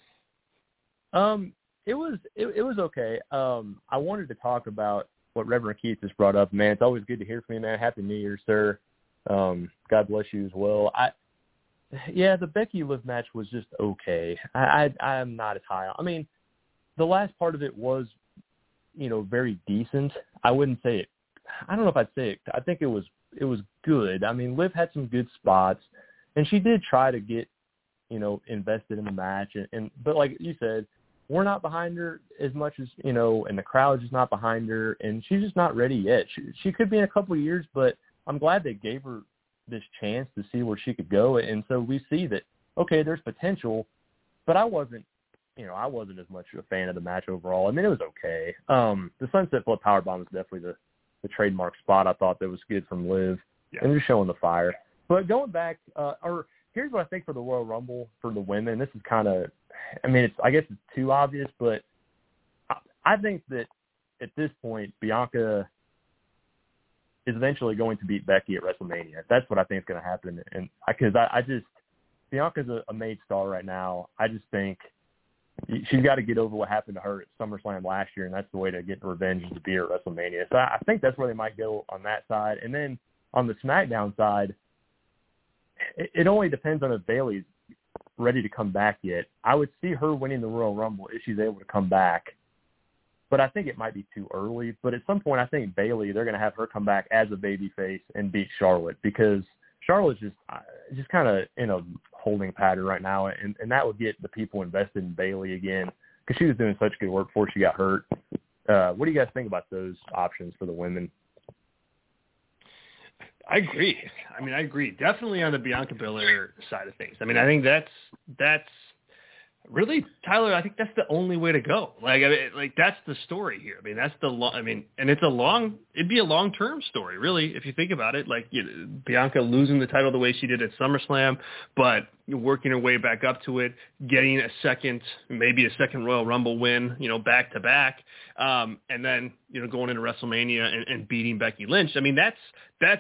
Um, it was it, it was okay. Um, I wanted to talk about what Reverend Keith just brought up. Man, it's always good to hear from you, man. Happy New Year, sir. Um, God bless you as well. I, yeah, the Becky Liv match was just okay. I, I I'm not as high on. I mean, the last part of it was, you know, very decent. I wouldn't say it. I don't know if I'd say it. I think it was it was good. I mean, Liv had some good spots, and she did try to get, you know, invested in the match. And, and but like you said, we're not behind her as much as, you know, and the crowd's just not behind her, and she's just not ready yet. She, she could be in a couple of years, but I'm glad they gave her this chance to see where she could go. And so we see that, okay, there's potential, but I wasn't, you know, I wasn't as much a fan of the match overall. I mean, it was okay. Um, the Sunset Flip Powerbomb is definitely the, the trademark spot I thought that was good from Liv, yeah. And just showing the fire. But going back, uh, or here's what I think for the Royal Rumble for the women. This is kind of, I mean, it's I guess it's too obvious, but I, I think that at this point, Bianca is eventually going to beat Becky at WrestleMania. That's what I think is going to happen. And because I, I, I just, Bianca's a, a made star right now. I just think she's got to get over what happened to her at SummerSlam last year, and that's the way to get revenge is to beat her at WrestleMania. So I, I think that's where they might go on that side. And then on the SmackDown side, it, it only depends on if Bayley's ready to come back yet. I would see her winning the Royal Rumble if she's able to come back. But I think it might be too early. But at some point, I think Bayley, they're going to have her come back as a babyface and beat Charlotte, because Charlotte's just just kind of in a holding pattern right now, and, and that would get the people invested in Bayley again, because she was doing such good work before she got hurt. Uh, what do you guys think about those options for the women?
I agree. I mean, I agree. Definitely on the Bianca Belair side of things. I mean, I think that's that's really, Tyler, I think that's the only way to go. Like, I mean, like that's the story here. I mean, that's the long. I mean, and it's a long. It'd be a long-term story, really, if you think about it. Like, you know, Bianca losing the title the way she did at SummerSlam, but working her way back up to it, getting a second, maybe a second Royal Rumble win, you know, back to back, um, and then you know going into WrestleMania and, and beating Becky Lynch. I mean, that's that's.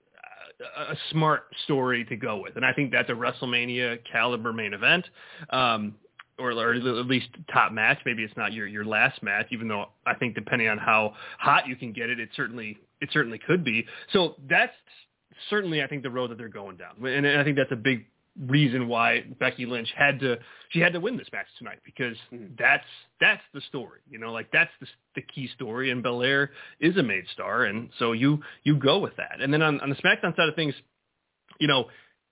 a smart story to go with. And I think that's a WrestleMania caliber main event, um, or, or at least top match. Maybe it's not your, your last match, even though I think depending on how hot you can get it, it certainly, it certainly could be. So that's certainly, I think, the road that they're going down. And I think that's a big reason why Becky Lynch had to, she had to win this match tonight, because that's, that's the story, you know, like that's the, the key story, and Belair is a made star. And so you, you go with that. And then on, on the SmackDown side of things, you know,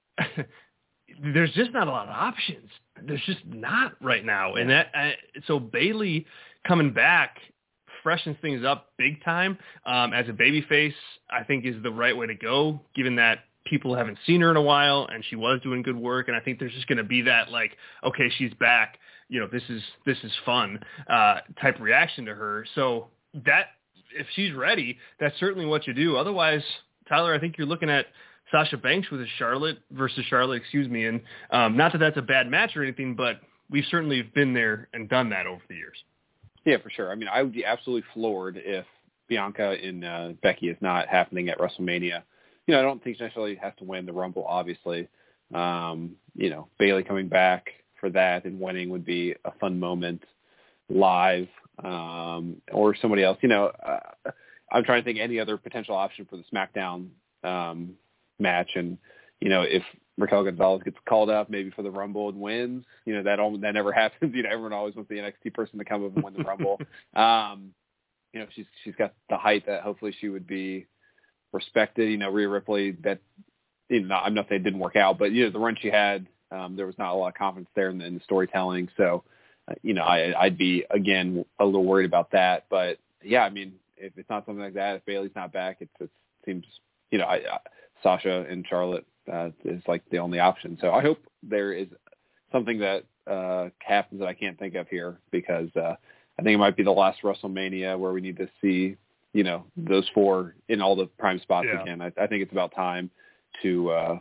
there's just not a lot of options. There's just not right now. And that, uh, so Bayley coming back freshens things up big time. Um, as a babyface, I think is the right way to go, given that people haven't seen her in a while and she was doing good work. And I think there's just going to be that, like, okay, she's back, you know, this is, this is fun, uh, type reaction to her. So that, if she's ready, that's certainly what you do. Otherwise, Tyler, I think you're looking at Sasha Banks with a Charlotte versus Charlotte, excuse me. And, um, not that that's a bad match or anything, but we've certainly been there and done that over the years.
Yeah, for sure. I mean, I would be absolutely floored if Bianca and uh, Becky is not happening at WrestleMania. You know, I don't think she necessarily has to win the Rumble, obviously. Um, you know, Bayley coming back for that and winning would be a fun moment live, um, or somebody else. You know, uh, I'm trying to think any other potential option for the SmackDown um, match. And, you know, if Raquel Gonzalez gets called up maybe for the Rumble and wins, you know, that all, that never happens. You know, everyone always wants the N X T person to come up and win the Rumble. Um, you know, she's she's got the height that hopefully she would be respected. You know, Rhea Ripley, that, you know, I'm not saying it didn't work out, but, you know, the run she had, um, there was not a lot of confidence there in the, in the storytelling. So, uh, you know, I, I'd be, again, a little worried about that. But, yeah, I mean, if it's not something like that, if Bayley's not back, it, it seems, you know, I, I, Sasha and Charlotte uh, is like the only option. So I hope there is something that uh, happens that I can't think of here, because uh, I think it might be the last WrestleMania where we need to see, you know, those four in all the prime spots
yeah.
again. I, I think it's about time to uh,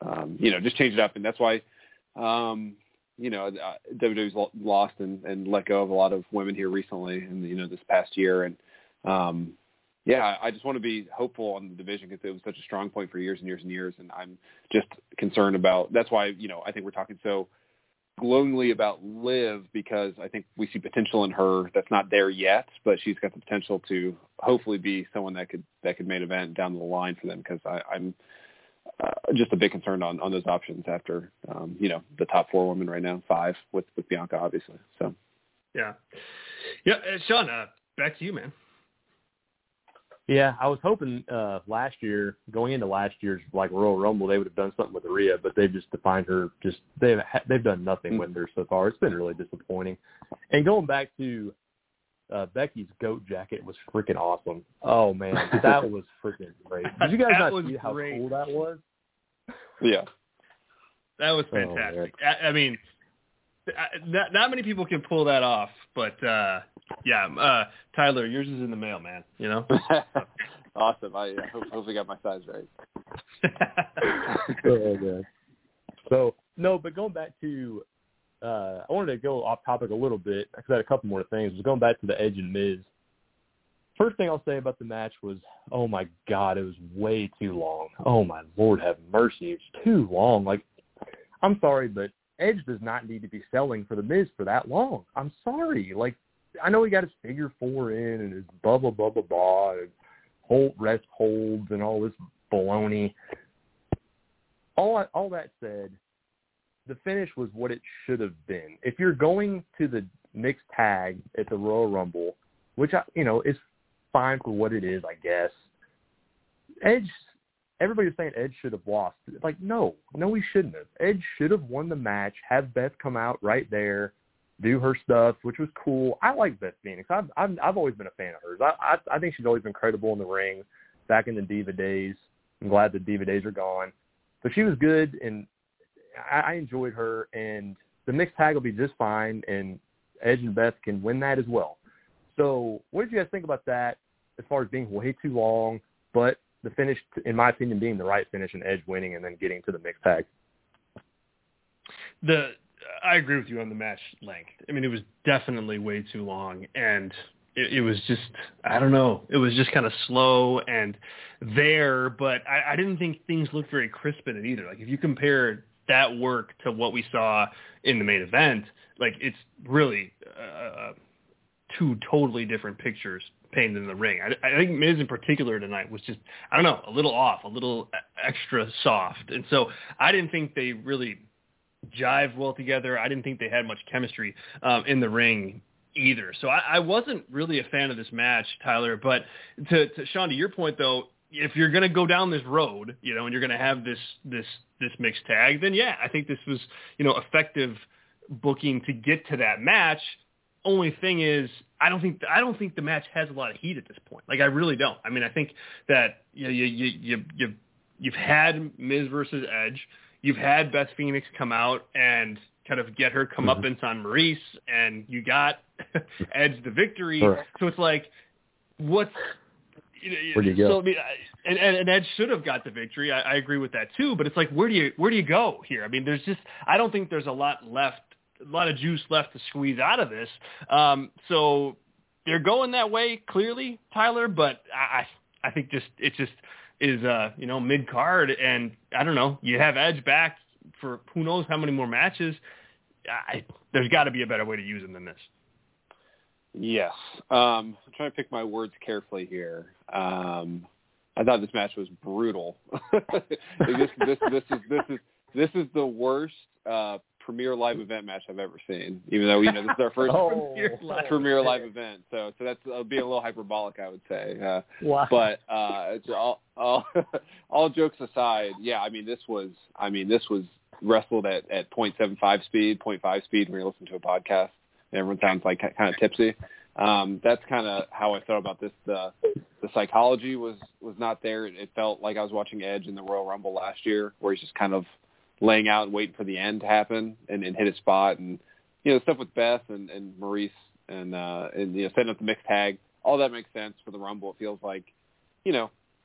um, you know, just change it up. And that's why, um, you know, W W E's lost and, and let go of a lot of women here recently and, you know, this past year. And, um, yeah, I just want to be hopeful on the division because it was such a strong point for years and years and years. And I'm just concerned about, that's why, you know, I think we're talking so glowingly about Liv because I think we see potential in her that's not there yet, but she's got the potential to hopefully be someone that could, that could main event down the line for them. Because I'm uh, just a bit concerned on, on those options after, um, you know, the top four women right now, five with, with Bianca, obviously. So,
yeah. Yeah. Uh, Sean, uh, back to you, man.
Yeah, I was hoping uh, last year, going into last year's like Royal Rumble, they would have done something with Rhea, but they've just defined her. Just they've they've done nothing with her so far. It's been really disappointing. And going back to uh, Becky's goat jacket was freaking awesome. Oh man, that was freaking great. Did you guys not see how
great.
cool that was?
Yeah,
that was fantastic. Oh, I, I mean, not, not many people can pull that off, but. Uh, Yeah, uh, Tyler, yours is in the mail, man. You know.
Awesome. I uh, hope, hopefully got my size right.
Oh, man. So no, but going back to, uh, I wanted to go off topic a little bit because I had a couple more things. Was going back to the Edge and Miz. First thing I'll say about the match was, oh my God, it was way too long. Oh my Lord, have mercy, it's too long. Like, I'm sorry, but Edge does not need to be selling for the Miz for that long. I'm sorry, like. I know he got his figure four in and his blah, blah, blah, blah, blah, and hold, rest holds and all this baloney. All, I, all that said, the finish was what it should have been. If you're going to the mixed tag at the Royal Rumble, which, I, you know, is fine for what it is, I guess, Edge, everybody's saying Edge should have lost. Like, no, no, he shouldn't have. Edge should have won the match, have Beth come out right there, do her stuff, which was cool. I like Beth Phoenix. I've I've, I've always been a fan of hers. I, I I think she's always been credible in the ring. Back in the Diva days, I'm glad the Diva days are gone. But she was good, and I, I enjoyed her. And the mixed tag will be just fine, and Edge and Beth can win that as well. So, what did you guys think about that? As far as being way too long, but the finish, in my opinion, being the right finish and Edge winning, and then getting to the mixed tag.
The I agree with you on the match length. I mean, it was definitely way too long, and it, it was just, I don't know, it was just kind of slow and there, but I, I didn't think things looked very crisp in it either. Like, if you compare that work to what we saw in the main event, like, it's really uh, two totally different pictures painted in the ring. I, I think Miz in particular tonight was just, I don't know, a little off, a little extra soft, and so I didn't think they really jive well together. I didn't think they had much chemistry um, in the ring either. So I, I wasn't really a fan of this match, Tyler. But to, to Sean, to your point though, if you're going to go down this road, you know, and you're going to have this this this mixed tag, then yeah, I think this was, you know, effective booking to get to that match. Only thing is, I don't think I don't think the match has a lot of heat at this point. Like, I really don't. I mean, I think that you know, you you you you you've had Miz versus Edge. You've had Beth Phoenix come out and kind of get her comeuppance on Maurice, and you got Edge the victory.
Sure.
So it's like, what's you know,
where do you go?
So, I mean, and, and Edge should have got the victory. I, I agree with that too. But it's like, where do you where do you go here? I mean, there's just I don't think there's a lot left, a lot of juice left to squeeze out of this. Um, so they're going that way clearly, Tyler. But I I think just it just. is, uh, you know, mid-card, and I don't know, you have Edge back for who knows how many more matches. I, there's got to be a better way to use him than this.
Yes. Um, I'm trying to pick my words carefully here. Um, I thought this match was brutal. this, this, this, is, this, is, this is the worst uh, Premier Live event match I've ever seen, even though, you know, this is our first
oh,
Premier, live. Premier Live event. So so that's uh, being a little hyperbolic, I would say. Uh,
wow.
But uh, it's all, all, all jokes aside, yeah, I mean, this was, I mean, this was wrestled at, at point seven five speed, point five speed when you're listening to a podcast. And everyone sounds like kind of tipsy. Um, that's kind of how I felt about this. The the psychology was, was not there. It, it felt like I was watching Edge in the Royal Rumble last year, where he's just kind of laying out and waiting for the end to happen and, and hit his spot. And, you know, stuff with Beth and, and Maurice and, uh, and, you know, setting up the mixed tag, all that makes sense for the Rumble. It feels like, you know,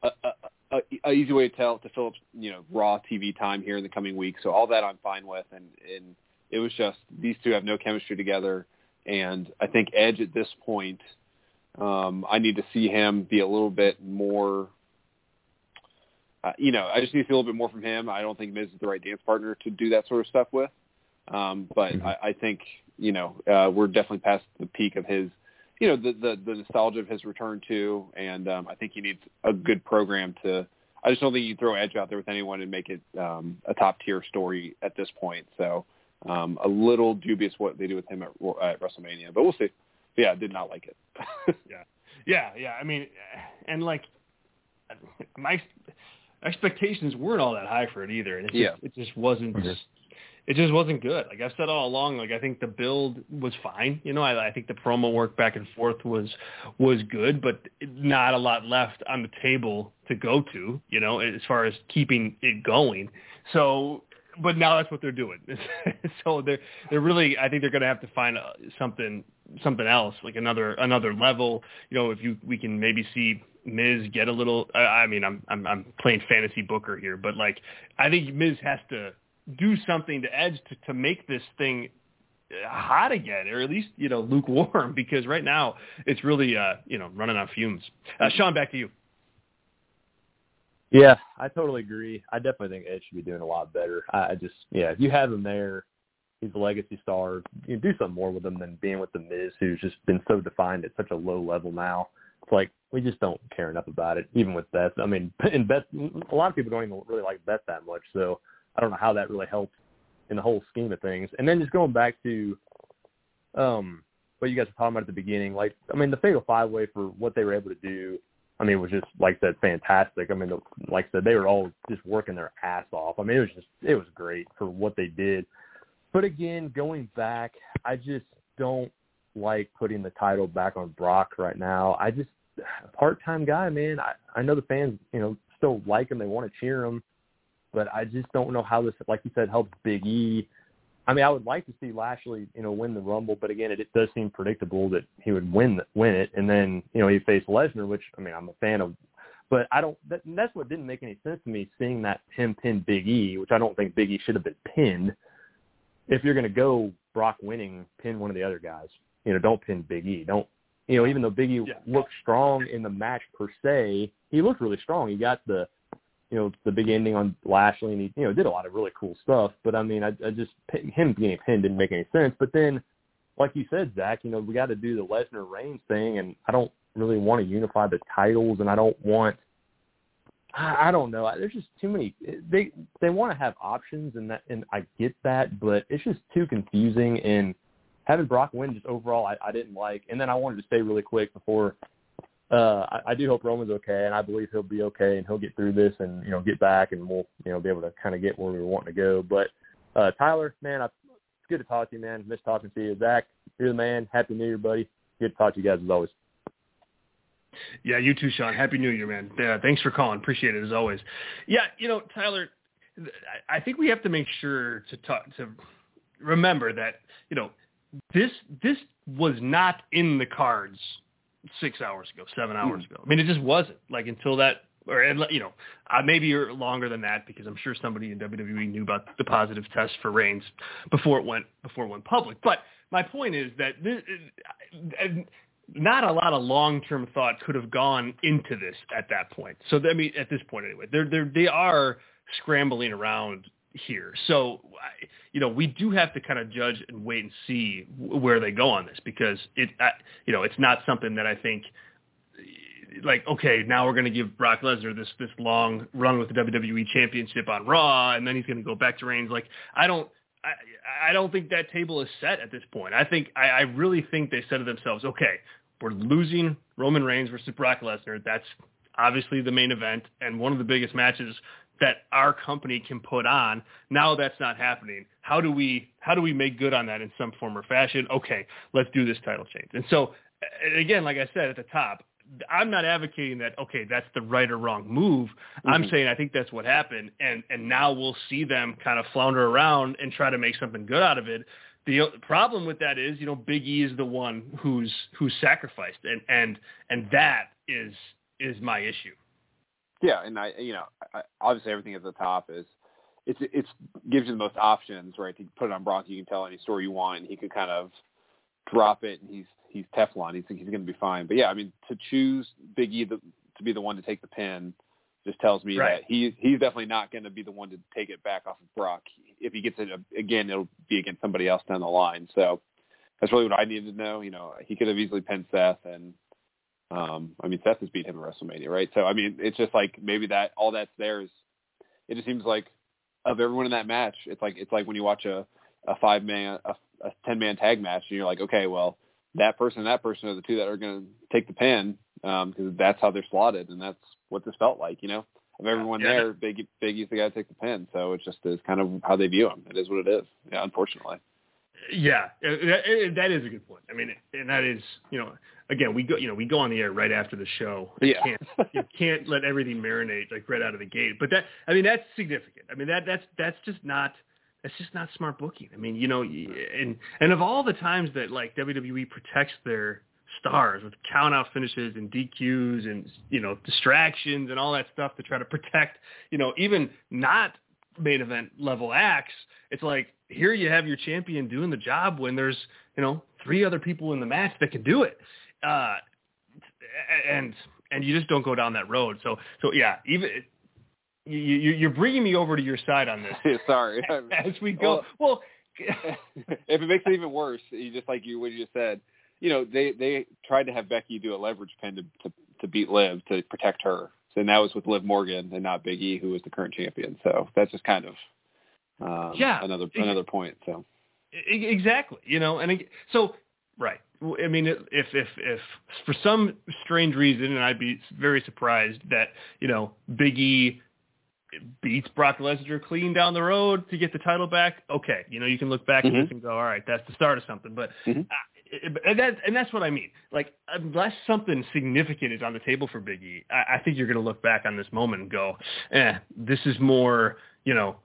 a, a, a easy way to tell to fill up, you know, Raw T V time here in the coming weeks. So all that I'm fine with, and and it was just these two have no chemistry together, and I think Edge at this point, um, I need to see him be a little bit more. Uh, you know, I just need to see a little bit more from him. I don't think Miz is the right dance partner to do that sort of stuff with. Um, but mm-hmm. I, I think, you know, uh, we're definitely past the peak of his, you know, the, the, the nostalgia of his return too. And um, I think he needs a good program to, I just don't think you throw Edge out there with anyone and make it um, a top tier story at this point. So um, a little dubious what they do with him at, at WrestleMania, but we'll see. But yeah, I did not like it.
yeah. Yeah. Yeah. I mean, and like my expectations weren't all that high for it either. And it just,
yeah.
it just wasn't, mm-hmm. it just wasn't good. Like I've said all along, like I think the build was fine. You know, I, I think the promo work back and forth was, was good, but not a lot left on the table to go to, you know, as far as keeping it going. So, but now that's what they're doing. So they're, they're really, I think they're going to have to find something, something else, like another, another level. You know, if you, we can maybe see Miz get a little, I mean, I'm, I'm, I'm playing fantasy booker here, but like, I think Miz has to do something to Edge to, to make this thing hot again, or at least, you know, lukewarm, because right now it's really, uh, you know, running on fumes. Uh, Sean, back to you.
Yeah, I totally agree. I definitely think Edge should be doing a lot better. I, I just, yeah, if you have him there, he's a legacy star. You can do something more with him than being with the Miz, who's just been so defined at such a low level now. It's like we just don't care enough about it, even with Beth. I mean, in Beth, a lot of people don't even really like Beth that much, so I don't know how that really helps in the whole scheme of things. And then just going back to um, what you guys were talking about at the beginning, like, I mean, the Fatal Five-Way for what they were able to do, I mean, was just, like I said, fantastic. I mean, like I said, they were all just working their ass off. I mean, it was just, it was great for what they did. But again, going back, I just don't like putting the title back on Brock right now. I just, a part-time guy, man. I, I know the fans, you know, still like him. They want to cheer him. But I just don't know how this, like you said, helps Big E. I mean, I would like to see Lashley, you know, win the Rumble, but again, it, it does seem predictable that he would win win it, and then, you know, he faced Lesnar, which, I mean, I'm a fan of, but I don't. That, that's what didn't make any sense to me, seeing that him pin Big E, which I don't think Big E should have been pinned. If you're going to go Brock winning, pin one of the other guys. You know, don't pin Big E. Don't, you know, even though Big E yeah. looked strong in the match per se, he looked really strong. He got the, you know, the big ending on Lashley, and he, you know, did a lot of really cool stuff. But I mean, I, I just, him being pinned didn't make any sense. But then, like you said, Zach, you know, we got to do the Lesnar Reigns thing, and I don't really want to unify the titles, and I don't want, I, I don't know. There's just too many. They they want to have options, and that, and I get that, but it's just too confusing. And having Brock win, just overall, I, I didn't like. And then I wanted to say really quick before. Uh, I, I do hope Roman's okay, and I believe he'll be okay, and he'll get through this, and you know, get back, and we'll, you know, be able to kind of get where we were wanting to go. But uh, Tyler, man, I, it's good to talk to you, man. Miss talking to you. Zach, you're the man. Happy New Year, buddy. Good to talk to you guys as always.
Yeah, you too, Sean. Happy New Year, man. Yeah, thanks for calling. Appreciate it as always. Yeah, you know, Tyler, I think we have to make sure to talk to remember that, you know, this this was not in the cards six hours ago, seven hours ago. I mean, it just wasn't, like, until that, or, you know, uh, maybe longer than that, because I'm sure somebody in W W E knew about the positive test for Reigns before it went, before it went public. But my point is that this, not a lot of long-term thought could have gone into this at that point. So, I mean, at this point anyway, they're, they're, they are scrambling around here. So, you know, we do have to kind of judge and wait and see where they go on this, because it, you know, it's not something that I think, like, okay, now we're going to give Brock Lesnar this, this long run with the W W E Championship on Raw, and then he's going to go back to Reigns. Like, I don't, I, I don't think that table is set at this point. I think, I, I really think they said to themselves, okay, we're losing Roman Reigns versus Brock Lesnar. That's obviously the main event and one of the biggest matches that our company can put on. Now that's not happening. How do we how do we make good on that in some form or fashion? Okay, let's do this title change. And so, again, like I said at the top, I'm not advocating that, okay, that's the right or wrong move. Mm-hmm. I'm saying I think that's what happened, and, and now we'll see them kind of flounder around and try to make something good out of it. The problem with that is, you know, Big E is the one who's who's sacrificed, and and and that is is my issue.
Yeah, and I, you know, I, obviously everything at the top is it's it's gives you the most options, right? To put it on Brock, you can tell any story you want, and he could kind of drop it, and he's he's Teflon. He's he's going to be fine. But yeah, I mean, to choose Big E the, to be the one to take the pin just tells me
right.
that he he's definitely not going to be the one to take it back off of Brock. If he gets it again, it'll be against somebody else down the line. So that's really what I needed to know. You know, he could have easily pinned Seth, and um, I mean, Seth has beat him at WrestleMania, right? So I mean, it's just like maybe that all that's there is. It just seems like of everyone in that match, it's like it's like when you watch a a five man a, a ten man tag match, and you're like, okay, well, that person and that person are the two that are going to take the pin because um, that's how they're slotted, and that's what this felt like, you know. Of everyone
yeah.
there, Big Big E's the guy to take the pin, so it just is kind of how they view him. It is what it is, yeah, unfortunately.
Yeah, that, that is a good point. I mean, and that is, you know, again, we go, you know, we go on the air right after the show. You
yeah,
can't, you can't let everything marinate like right out of the gate. But that, I mean, that's significant. I mean, that that's that's just not that's just not smart booking. I mean, you know, and and of all the times that like W W E protects their stars with count out finishes and D Qs and, you know, distractions and all that stuff to try to protect, you know, even not main event level acts, it's like here you have your champion doing the job when there's, you know, three other people in the match that can do it, uh, and and you just don't go down that road. So so yeah, even you, you you're bringing me over to your side on this.
Sorry,
as we go. Well,
well if it makes it even worse, you just like you what you just said. You know, they they tried to have Becky do a leverage pin to to, to beat Liv to protect her. And that was with Liv Morgan and not Big E, who was the current champion. So that's just kind of um,
yeah,
another another point. So
exactly, you know, and so right. I mean, if if if for some strange reason, and I'd be very surprised that, you know, Big E beats Brock Lesnar clean down the road to get the title back. Okay, you know, you can look back
mm-hmm.
at this and go, all right, that's the start of something. But
mm-hmm.
uh, and that and that's what I mean. Like, unless something significant is on the table for Big E, I, I think you're going to look back on this moment and go, eh, this is more, you know,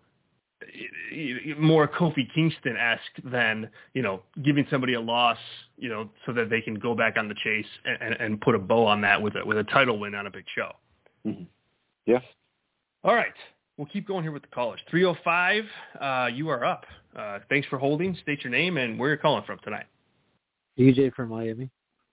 more Kofi Kingston-esque than, you know, giving somebody a loss, you know, so that they can go back on the chase and, and, and put a bow on that with a, with a title win on a big show.
Mm-hmm. Yeah.
All right. We'll keep going here with the callers. three oh five, uh, you are up. Uh, thanks for holding. State your name and where you're calling from tonight.
D J from Miami.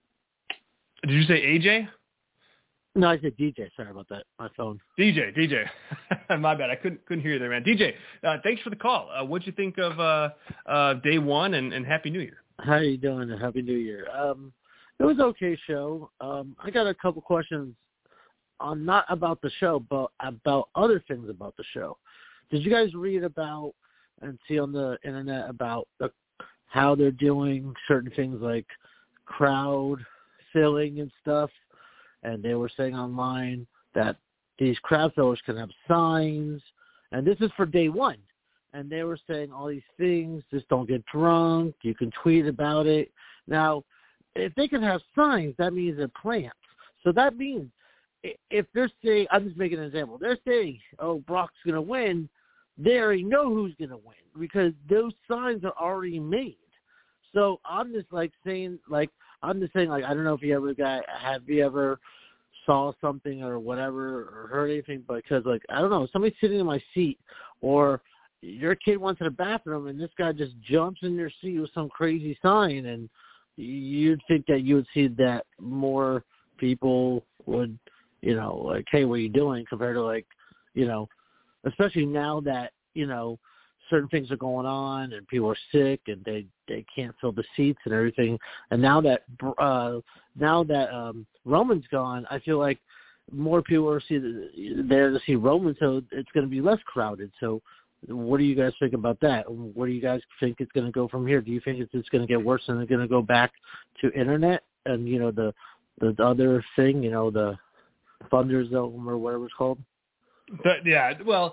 Did you say A J?
No, I said D J. Sorry about that. My phone.
D J, D J. My bad. I couldn't couldn't hear you there, man. D J, uh, thanks for the call. Uh, what'd you think of uh, uh, day one and, and Happy New Year?
How are you doing? And Happy New Year. Um, it was an okay show. Um, I got a couple questions on not about the show, but about other things about the show. Did you guys read about and see on the internet about the, how they're doing certain things like crowd filling and stuff? And they were saying online that these crowd fillers can have signs, and this is for day one. And they were saying all these things, just don't get drunk, you can tweet about it. Now, if they can have signs, that means they're plants. So that means if they're saying, I'm just making an example, they're saying, oh, Brock's going to win, they already know who's going to win because those signs are already made. So I'm just like saying, like, I'm just saying, like, I don't know if you ever got, have you ever saw something or whatever or heard anything, because, like, I don't know, somebody's sitting in my seat or your kid went to the bathroom and this guy just jumps in your seat with some crazy sign, and you'd think that you would see that more people would, you know, like, hey, what are you doing, compared to, like, you know, especially now that, you know, certain things are going on and people are sick and they, they can't fill the seats and everything. And now that uh, now that um, Roman's gone, I feel like more people are see the, there to see Roman, so it's going to be less crowded. So what do you guys think about that? Where do you guys think it's going to go from here? Do you think it's just going to get worse and it's going to go back to internet and, you know, the the other thing, you know, the Thunderdome or whatever it's called?
But, yeah, well,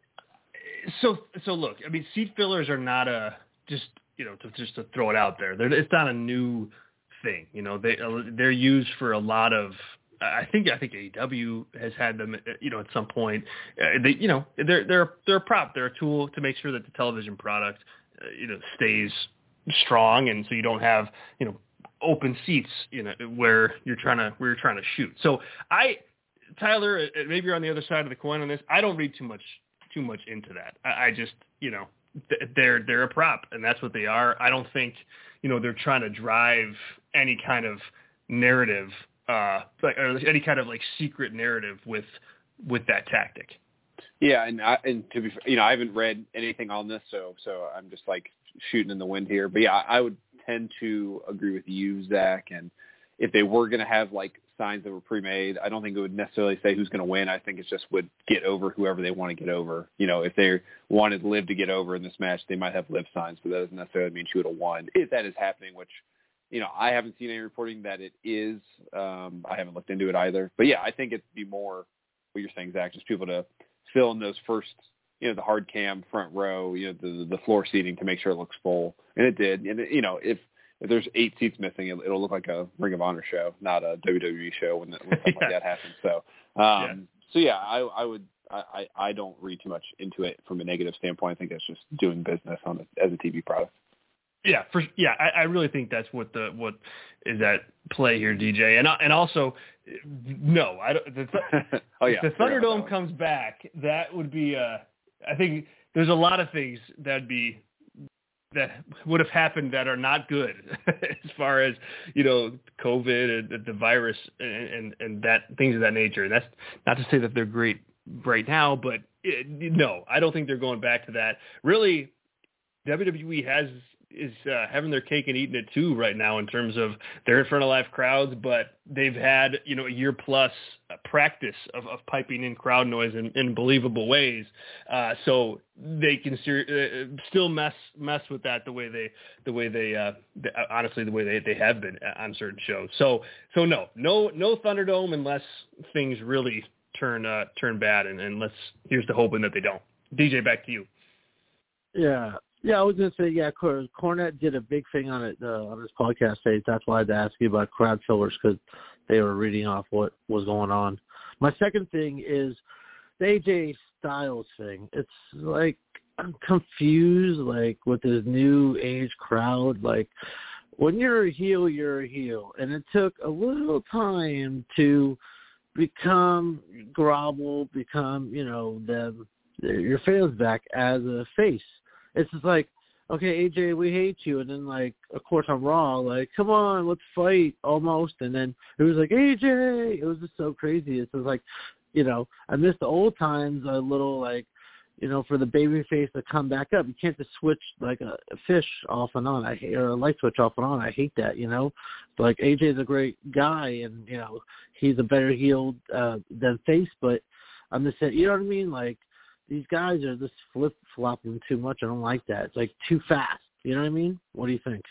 so so look, I mean, seat fillers are not a just you know to just to throw it out there. They're, it's not a new thing. You know, they they're used for a lot of. I think I think A E W has had them. You know, at some point, uh, they you know they're they're they're a prop. They're a tool to make sure that the television product uh, you know stays strong, and so you don't have you know open seats you know where you're trying to where you're trying to shoot. So I. Tyler, maybe you're on the other side of the coin on this. I don't read too much too much into that. I, I just, you know, they're they're a prop, and that's what they are. I don't think, you know, they're trying to drive any kind of narrative, uh, like or any kind of like secret narrative with with that tactic.
Yeah, and I, and to be, you know, I haven't read anything on this, so so I'm just like shooting in the wind here. But yeah, I would tend to agree with you, Zach. And if they were going to have like signs that were pre-made, I don't think it would necessarily say who's going to win. I think it just would get over whoever they want to get over. You know, if they wanted Liv to get over in this match, they might have Liv signs, but that doesn't necessarily mean she would have won. If that is happening, which, you know, I haven't seen any reporting that it is. Um, I haven't looked into it either. But yeah, I think it'd be more what you're saying, Zach, just people to fill in those first, you know, the hard cam front row, you know, the the floor seating to make sure it looks full. And it did. And, it, you know, if, if there's eight seats missing, it, it'll look like a Ring of Honor show, not a W W E show when, that, when something
yeah.
like that happens. So, um, yeah. so yeah, I, I would, I, I don't read too much into it from a negative standpoint. I think it's just doing business on a, as a T V product.
Yeah, for yeah, I, I really think that's what the what is at play here, D J, and and also no, I don't. The,
oh yeah,
if the Thunderdome comes back, that would be. Uh, I think there's a lot of things that'd be that would have happened that are not good as far as, you know, COVID and the virus and, and and that things of that nature. And that's not to say that they're great right now, but it, no, I don't think they're going back to that. Really, W W E has. is uh, having their cake and eating it too right now in terms of they're in front of live crowds, but they've had, you know, a year plus uh, practice of, of piping in crowd noise in, in believable ways. Uh, so they can ser- uh, still mess, mess with that the way they, the way they, uh, the, uh, honestly, the way they, they have been on certain shows. So, so no, no, no Thunderdome unless things really turn, uh, turn bad. And, and let's, here's to hoping that they don't. D J, back to you.
Yeah. Yeah, I was going to say, yeah, Cornette did a big thing on it uh, on his podcast stage. That's why I had to ask you about crowd fillers, because they were reading off what was going on. My second thing is the A J Styles thing. It's like I'm confused, like, with this new age crowd. Like, when you're a heel, you're a heel. And it took a little time to become grovel, become, you know, them, your fans back as a face. It's just like, okay, A J, we hate you. And then, like, of course, on Raw, like, come on, let's fight, almost. And then it was like, A J. It was just so crazy. It's just like, you know, I miss the old times a little, like, you know, for the babyface to come back up. You can't just switch, like, a, a fish off and on, I hate, or a light switch off and on. I hate that, you know. But, like, A J's a great guy, and, you know, he's a better heel uh, than face. But I'm just saying, you know what I mean? Like, these guys are just flip-flopping too much. I don't like that. It's like too fast. You know what I mean? What do you think?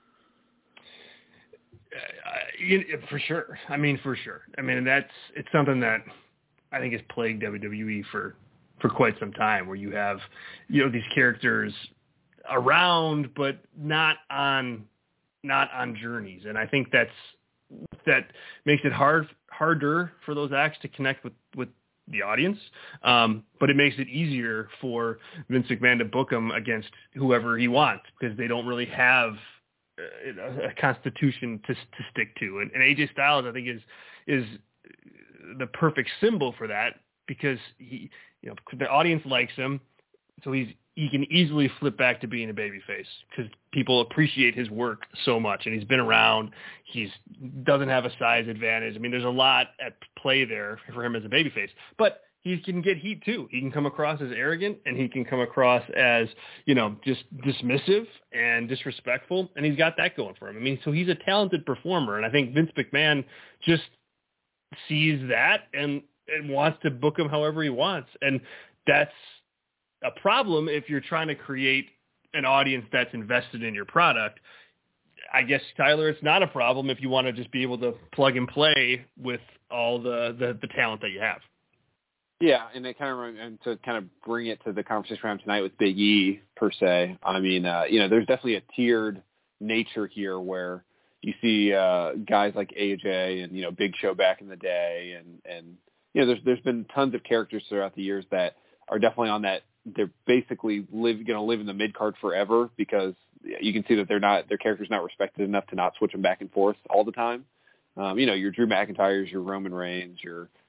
Uh, for sure. I mean, for sure. I mean, that's it's something that I think has plagued W W E for, for quite some time, where you have, you know, these characters around but not on not on journeys. And I think that's that makes it hard harder for those acts to connect with, with the audience, um, but it makes it easier for Vince McMahon to book them against whoever he wants, because they don't really have a, a constitution to to stick to. And, and A J Styles, I think, is is the perfect symbol for that, because he, you know, the audience likes him, so he's he can easily flip back to being a babyface because people appreciate his work so much, and he's been around. He's doesn't have a size advantage. I mean, there's a lot at play there for him as a babyface, but he can get heat too. He can come across as arrogant, and he can come across as, you know, just dismissive and disrespectful, and he's got that going for him. I mean, so he's a talented performer, and I think Vince McMahon just sees that and, and wants to book him however he wants, and that's a problem if you're trying to create an audience that's invested in your product. I guess, Tyler, it's not a problem if you want to just be able to plug and play with all the, the, the talent that you have.
Yeah, and it kind of and to kind of bring it to the conversation around tonight with Big E per se. I mean, uh, you know, there's definitely a tiered nature here where you see uh, guys like A J and, you know, Big Show back in the day, and and you know, there's there's been tons of characters throughout the years that are definitely on that. They're basically live going to live in the mid card forever, because you can see that they're not their character's not respected enough to not switch them back and forth all the time. Um, you know, your Drew McIntyres, your Roman Reigns, your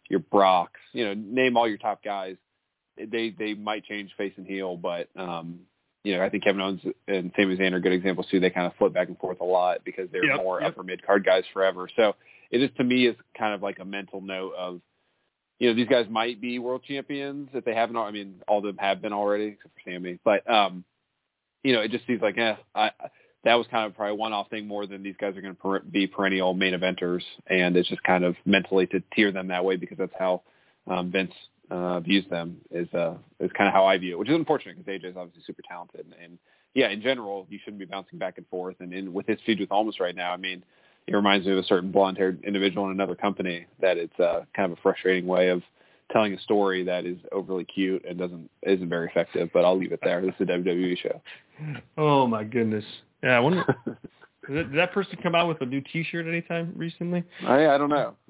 your Brocks, you know, name all your top guys. They they might change face and heel, but um, you know, I think Kevin Owens and Sami Zayn are good examples too. They kind of flip back and forth a lot because they're
yep,
more
yep.
upper mid card guys forever. So it is, to me, is kind of like a mental note of, you know, these guys might be world champions if they haven't. I mean, all of them have been already, except for Sami. But um, you know, it just seems like, eh, I, that was kind of probably a one-off thing more than these guys are going to per- be perennial main eventers, and it's just kind of mentally to tier them that way because that's how um, Vince uh, views them. Is uh, is kind of how I view it, which is unfortunate because A J is obviously super talented, and, and yeah, in general, you shouldn't be bouncing back and forth. And in, with his feud with Almas right now, I mean, it reminds me of a certain blonde-haired individual in another company that it's uh, kind of a frustrating way of telling a story that is overly cute and doesn't isn't very effective. But I'll leave it there. This is a W W E show.
Oh my goodness! Yeah, I wonder. Did that person come out with a new T-shirt anytime recently?
I, I don't know.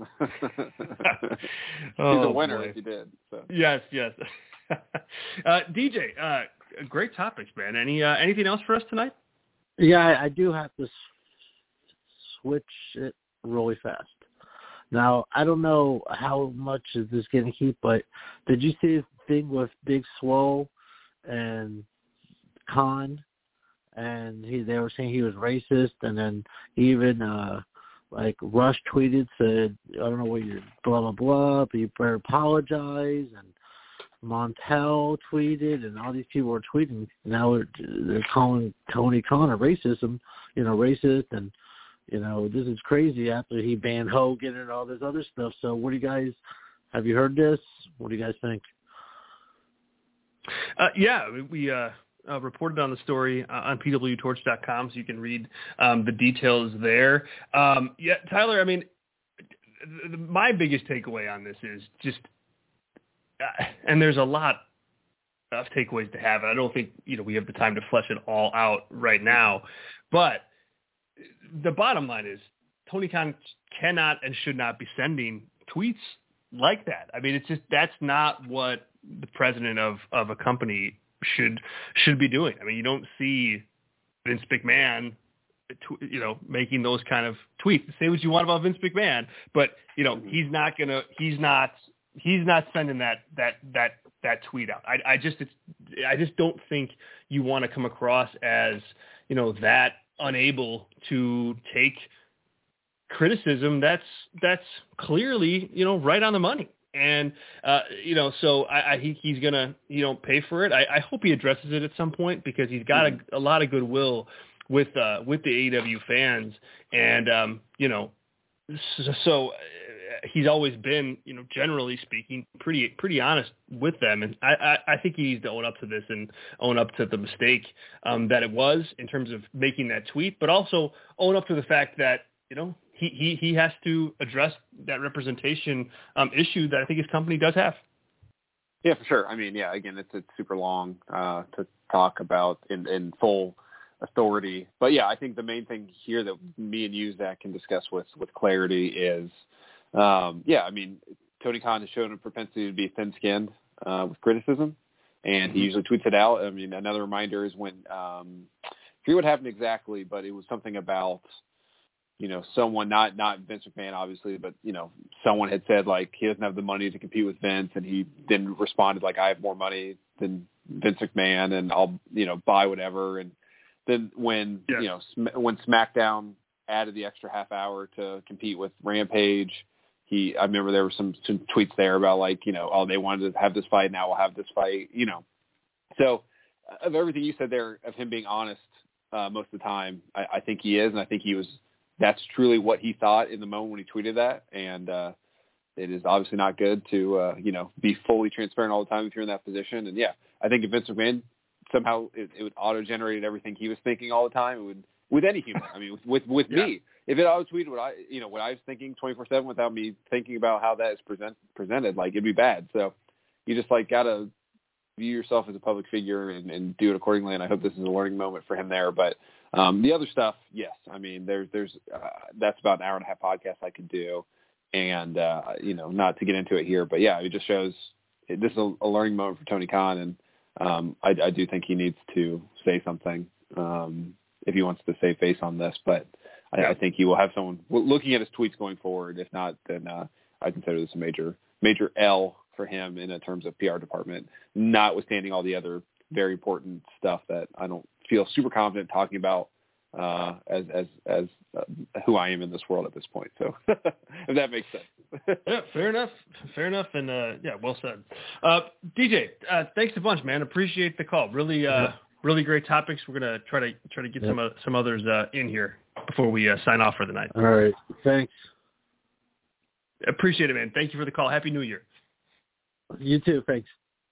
oh,
He's a winner
boy.
if he did. So.
Yes, yes. uh, D J, uh, great topics, man. Any uh, anything else for us tonight?
Yeah, I, I do have to s- switch it really fast. Now, I don't know how much is this going to keep, but did you see the thing with Big Swole and Khan? And he, they were saying he was racist, and then even uh, like Rush tweeted, said, I don't know what you're blah blah blah, but you better apologize. And Montel tweeted, and all these people were tweeting. Now they're, they're calling Tony Khan a racism, you know, racist, and you know this is crazy after he banned Hogan and all this other stuff. So, what do you guys have you heard this? What do you guys think?
Uh, yeah, we. we uh... Uh, reported on the story uh, on P W torch dot com, so you can read um, the details there. Um, yeah, Tyler, I mean, th- th- my biggest takeaway on this is just, uh, and there's a lot of takeaways to have, and I don't think, you know, we have the time to flesh it all out right now, but the bottom line is Tony Khan cannot and should not be sending tweets like that. I mean, it's just, that's not what the president of, of a company should should be doing. I mean, you don't see Vince McMahon, you know, making those kind of tweets. Say what you want about Vince McMahon, but you know, he's not gonna, he's not, he's not sending that that that that tweet out. I, I just, it's, I just don't think you want to come across as, you know, that unable to take criticism that's that's clearly, you know, right on the money. And, uh, you know, so I, I think he's going to, you know, pay for it. I, I hope he addresses it at some point because he's got a, a lot of goodwill with uh, with the A E W fans. And, um, you know, so, so he's always been, you know, generally speaking, pretty pretty honest with them. And I, I, I think he needs to own up to this and own up to the mistake um, that it was in terms of making that tweet, but also own up to the fact that, you know, He, he he has to address that representation um, issue that I think his company does have.
Yeah, for sure. I mean, yeah, again, it's it's super long uh, to talk about in, in full authority. But, yeah, I think the main thing here that me and you, Zach, can discuss with, with clarity is, um, yeah, I mean, Tony Khan has shown a propensity to be thin-skinned uh, with criticism, and he usually tweets it out. I mean, another reminder is when um, – I forget what happened exactly, but it was something about – you know, someone, not not Vince McMahon, obviously, but, you know, someone had said, like, he doesn't have the money to compete with Vince, and he then responded, like, I have more money than Vince McMahon, and I'll, you know, buy whatever. And then when, yes. you know, Sm- when SmackDown added the extra half hour to compete with Rampage, he, I remember there were some, some tweets there about, like, you know, oh, they wanted to have this fight, now we'll have this fight, you know. So of everything you said there, of him being honest uh, most of the time, I, I think he is, and I think he was – that's truly what he thought in the moment when he tweeted that. And uh, it is obviously not good to, uh, you know, be fully transparent all the time if you're in that position. And, yeah, I think if Vince McMahon somehow it, it would auto-generated everything he was thinking all the time, it would, with any human. I mean, with with, with yeah. me, if it auto-tweeted what I, you know, what I was thinking twenty-four seven without me thinking about how that is present, presented, like, it'd be bad. So you just, like, got to view yourself as a public figure and, and do it accordingly. And I hope this is a learning moment for him there. But um, the other stuff, yes, I mean, there's, there's, uh, that's about an hour and a half podcast I could do. And, uh, you know, not to get into it here, but yeah, it just shows it, this is a, a learning moment for Tony Khan. And um, I, I do think he needs to say something um, if he wants to save face on this, but I, I think he will have someone looking at his tweets going forward. If not, then uh, I consider this a major major L for him in terms of P R department, notwithstanding all the other very important stuff that I don't feel super confident talking about uh, as as as uh, who I am in this world at this point. So if that makes sense.
Yeah, fair enough. Fair enough. And uh, yeah, well said. Uh, D J, uh, thanks a bunch, man. Appreciate the call. Really, uh, yeah. really great topics. We're gonna try to try to get yeah. some uh, some others uh, in here before we uh, sign off for the night.
All right. Thanks.
Appreciate it, man. Thank you for the call. Happy New Year.
You too. Thanks.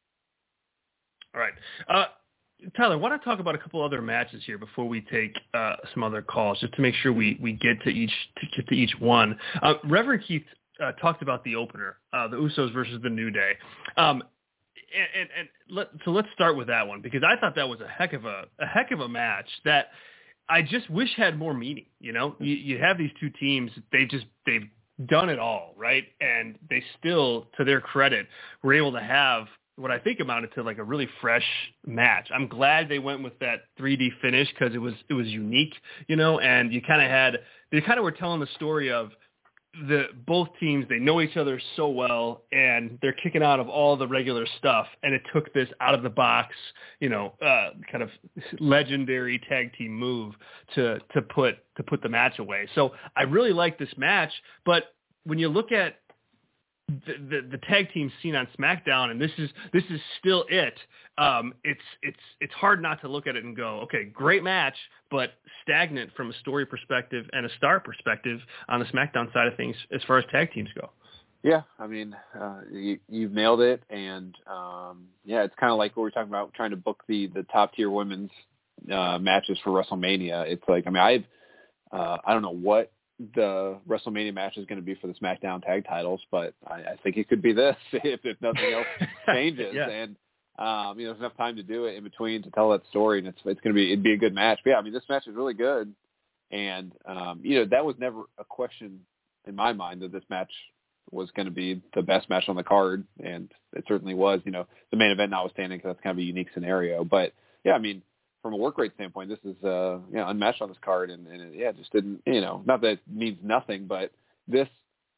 All right. Uh, Tyler, why don't I talk about a couple other matches here before we take uh, some other calls, just to make sure we, we get to each to get to each one. Uh, Reverend Keith uh, talked about the opener, uh, the Usos versus the New Day, um, and, and, and let, so let's start with that one, because I thought that was a heck of a a heck of a match that I just wish had more meaning. You know, you, you have these two teams; they just they've done it all, right, and they still, to their credit, were able to have what I think amounted to like a really fresh match. I'm glad they went with that three D finish because it was it was unique, you know, and you kind of had they kind of were telling the story of the both teams. They know each other so well, and they're kicking out of all the regular stuff, and it took this out of the box, you know, uh, kind of legendary tag team move to to put to put the match away. So I really like this match, but when you look at The, the the tag team scene on SmackDown, and this is this is still it. Um, it's it's it's hard not to look at it and go, okay, great match, but stagnant from a story perspective and a star perspective on the SmackDown side of things as far as tag teams go.
Yeah, I mean, uh, you, you've nailed it, and um, yeah, it's kind of like what we're talking about, trying to book the the top tier women's uh, matches for WrestleMania. It's like, I mean, I've uh, I don't know what the WrestleMania match is going to be for the SmackDown tag titles, but I, I think it could be this if, if nothing else changes.
yeah.
And um, you know, there's enough time to do it in between to tell that story, and it's it's going to be it'd be a good match. But yeah, I mean, this match is really good, and um, you know, that was never a question in my mind that this match was going to be the best match on the card, and it certainly was. You know, the main event notwithstanding, because that's kind of a unique scenario. But yeah, I mean, from a work rate standpoint, this is uh, you know, unmatched on this card, and, and it, yeah, just didn't, you know, not that it means nothing, but this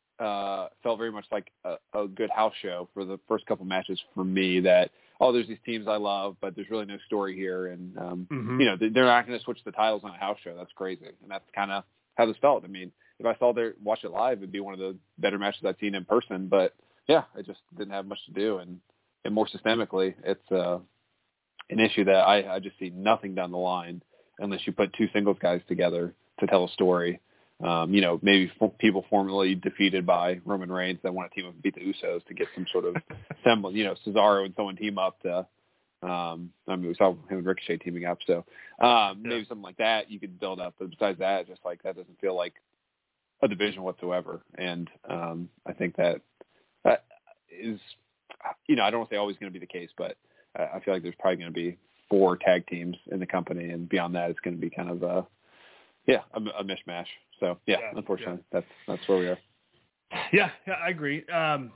uh, felt very much like a, a good house show for the first couple matches for me. That oh, there's these teams I love, but there's really no story here, and um, mm-hmm. you know, they're not going to switch the titles on a house show. That's crazy, and that's kind of how this felt. I mean, if I saw there watch it live, it'd be one of the better matches I've seen in person. But yeah, it just didn't have much to do, and and more systemically, it's. Uh, an issue that I, I just see nothing down the line unless you put two singles guys together to tell a story. Um, you know, maybe f- people formerly defeated by Roman Reigns that want to team up and beat the Usos to get some sort of semblance, you know, Cesaro and someone team up to, um, I mean, we saw him and Ricochet teaming up. So um, maybe something like that you could build up. But besides that, just like that doesn't feel like a division whatsoever. And um, I think that, that is, you know, I don't want to say always going to be the case, but I feel like there's probably going to be four tag teams in the company, and beyond that, it's going to be kind of a, yeah, a, a mishmash. So yeah, yeah unfortunately, yeah. that's that's where we are.
Yeah, yeah, I agree. Um,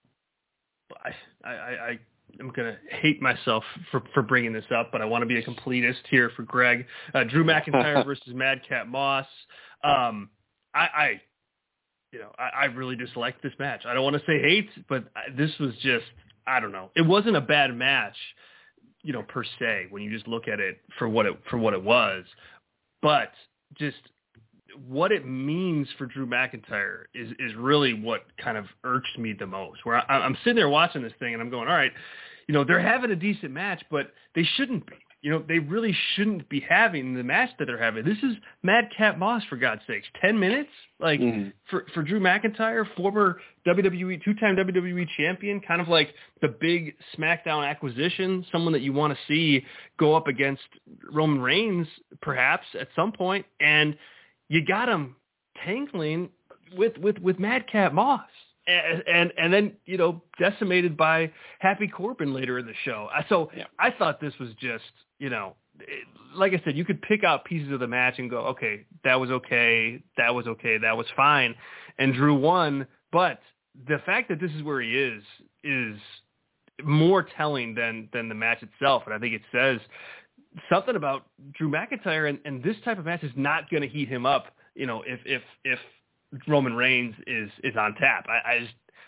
I, I, I am going to hate myself for, for bringing this up, but I want to be a completist here for Greg. Uh, Drew McIntyre versus Madcap Moss. Um, I, I, you know, I, I really disliked this match. I don't want to say hate, but this was just. I don't know. It wasn't a bad match, you know, per se, when you just look at it for what it for what it was, but just what it means for Drew McIntyre is is really what kind of irks me the most. Where I, I'm sitting there watching this thing and I'm going, all right, you know, they're having a decent match, but they shouldn't be. You know, they really shouldn't be having the match that they're having. This is Madcap Moss, for God's sakes. Ten minutes? Like, mm-hmm. for, for Drew McIntyre, former W W E, two-time W W E champion, kind of like the big SmackDown acquisition, someone that you want to see go up against Roman Reigns, perhaps, at some point, and you got him tangling with, with, with Madcap Moss. And, and and then, you know, decimated by Happy Corbin later in the show. So yeah. I thought this was just, you know, it, like I said, you could pick out pieces of the match and go, okay, that was okay, that was okay, that was fine. And Drew won. But the fact that this is where he is is more telling than, than the match itself. And I think it says something about Drew McIntyre. And, and this type of match is not going to heat him up, you know, if if if – Roman Reigns is, is on tap. I, I just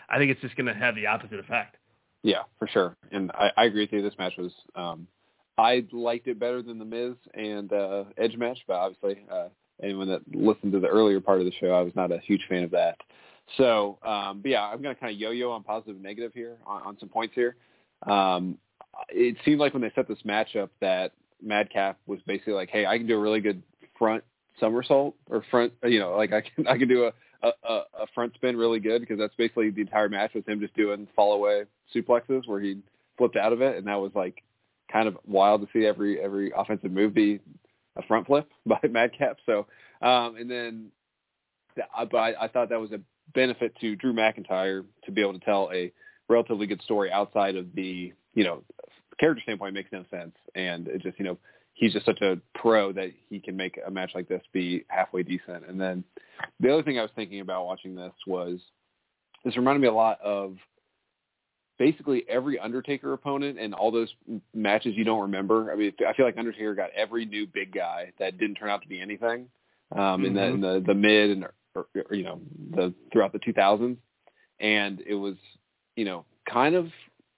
I think it's just going to have the opposite effect.
Yeah, for sure. And I, I agree with you. This match was, um, I liked it better than the Miz and uh, Edge match, but obviously uh, anyone that listened to the earlier part of the show, I was not a huge fan of that. So, um, but yeah, I'm going to kind of yo-yo on positive and negative here on, on some points here. Um, it seemed like when they set this match up that Madcap was basically like, hey, I can do a really good front somersault or front, you know, like I can, I can do a, a, a front spin really good, because that's basically the entire match was him just doing fall away suplexes where he flipped out of it. And that was like kind of wild to see every, every offensive move be a front flip by Madcap. So, um, and then but I, I thought that was a benefit to Drew McIntyre to be able to tell a relatively good story outside of the, you know, character standpoint. Makes no sense. And it just, you know, he's just such a pro that he can make a match like this be halfway decent. And then the other thing I was thinking about watching this was, this reminded me a lot of basically every Undertaker opponent and all those matches you don't remember. I mean, I feel like Undertaker got every new big guy that didn't turn out to be anything um, mm-hmm. in, the, in the, the mid and, or, or, you know, the throughout the two thousands. And it was, you know, kind of,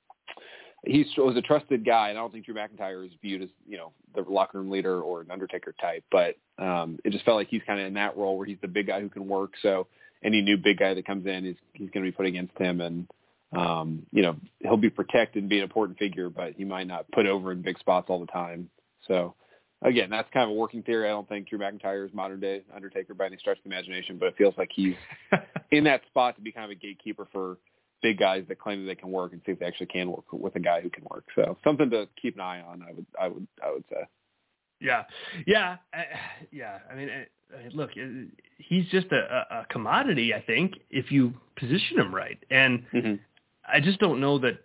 he was a trusted guy, and I don't think Drew McIntyre is viewed as, you know, the locker room leader or an Undertaker type, but um, it just felt like he's kind of in that role where he's the big guy who can work. So any new big guy that comes in, he's, he's going to be put against him, and, um, you know, he'll be protected and be an important figure, but he might not put over in big spots all the time. So, again, that's kind of a working theory. I don't think Drew McIntyre is modern-day Undertaker by any stretch of the imagination, but it feels like he's in that spot to be kind of a gatekeeper for big guys that claim that they can work and see if they actually can work with a guy who can work. So something to keep an eye on, I would, I would, I would say.
Yeah. Yeah. Uh, yeah. I mean, uh, look, uh, he's just a, a commodity, I think, if you position him right. And mm-hmm. I just don't know that,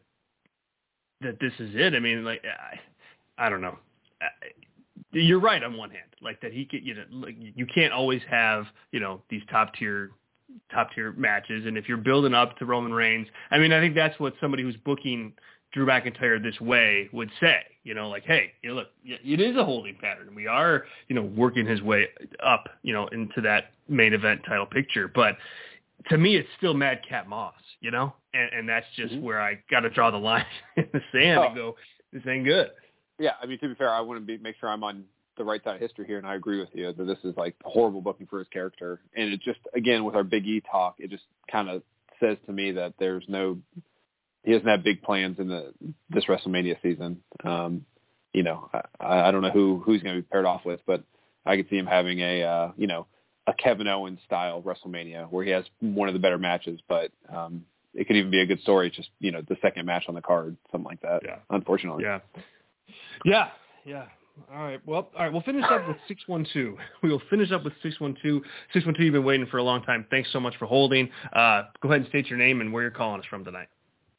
that this is it. I mean, like, I, I don't know. I, you're right on one hand, like that he could, you know, like you can't always have, you know, these top tier top tier matches. And if you're building up to Roman Reigns, I mean, I think that's what somebody who's booking Drew McIntyre this way would say, you know, like, hey, you know, look, it is a holding pattern. We are, you know, working his way up, you know, into that main event title picture. But to me, it's still Madcap Moss, you know, and, and that's just mm-hmm. where I got to draw the line in the sand oh. and go, this ain't good.
Yeah. I mean, to be fair, I want to be, make sure I'm on the right side of history here, and I agree with you that this is like horrible booking for his character. And it just, again, with our Big E talk, it just kind of says to me that there's no, he doesn't have big plans in the this WrestleMania season. Um, you know, I, I don't know who who's going to be paired off with, but I could see him having a uh, you know a Kevin Owens style WrestleMania where he has one of the better matches, but um, it could even be a good story. It's just, you know, the second match on the card, something like that.
Yeah.
Unfortunately.
Yeah. Yeah. Yeah. All right. Well, all right. We'll finish up with six one two. We will finish up with six one two. six one two, you've been waiting for a long time. Thanks so much for holding. Uh, go ahead and state your name and where you're calling us from tonight.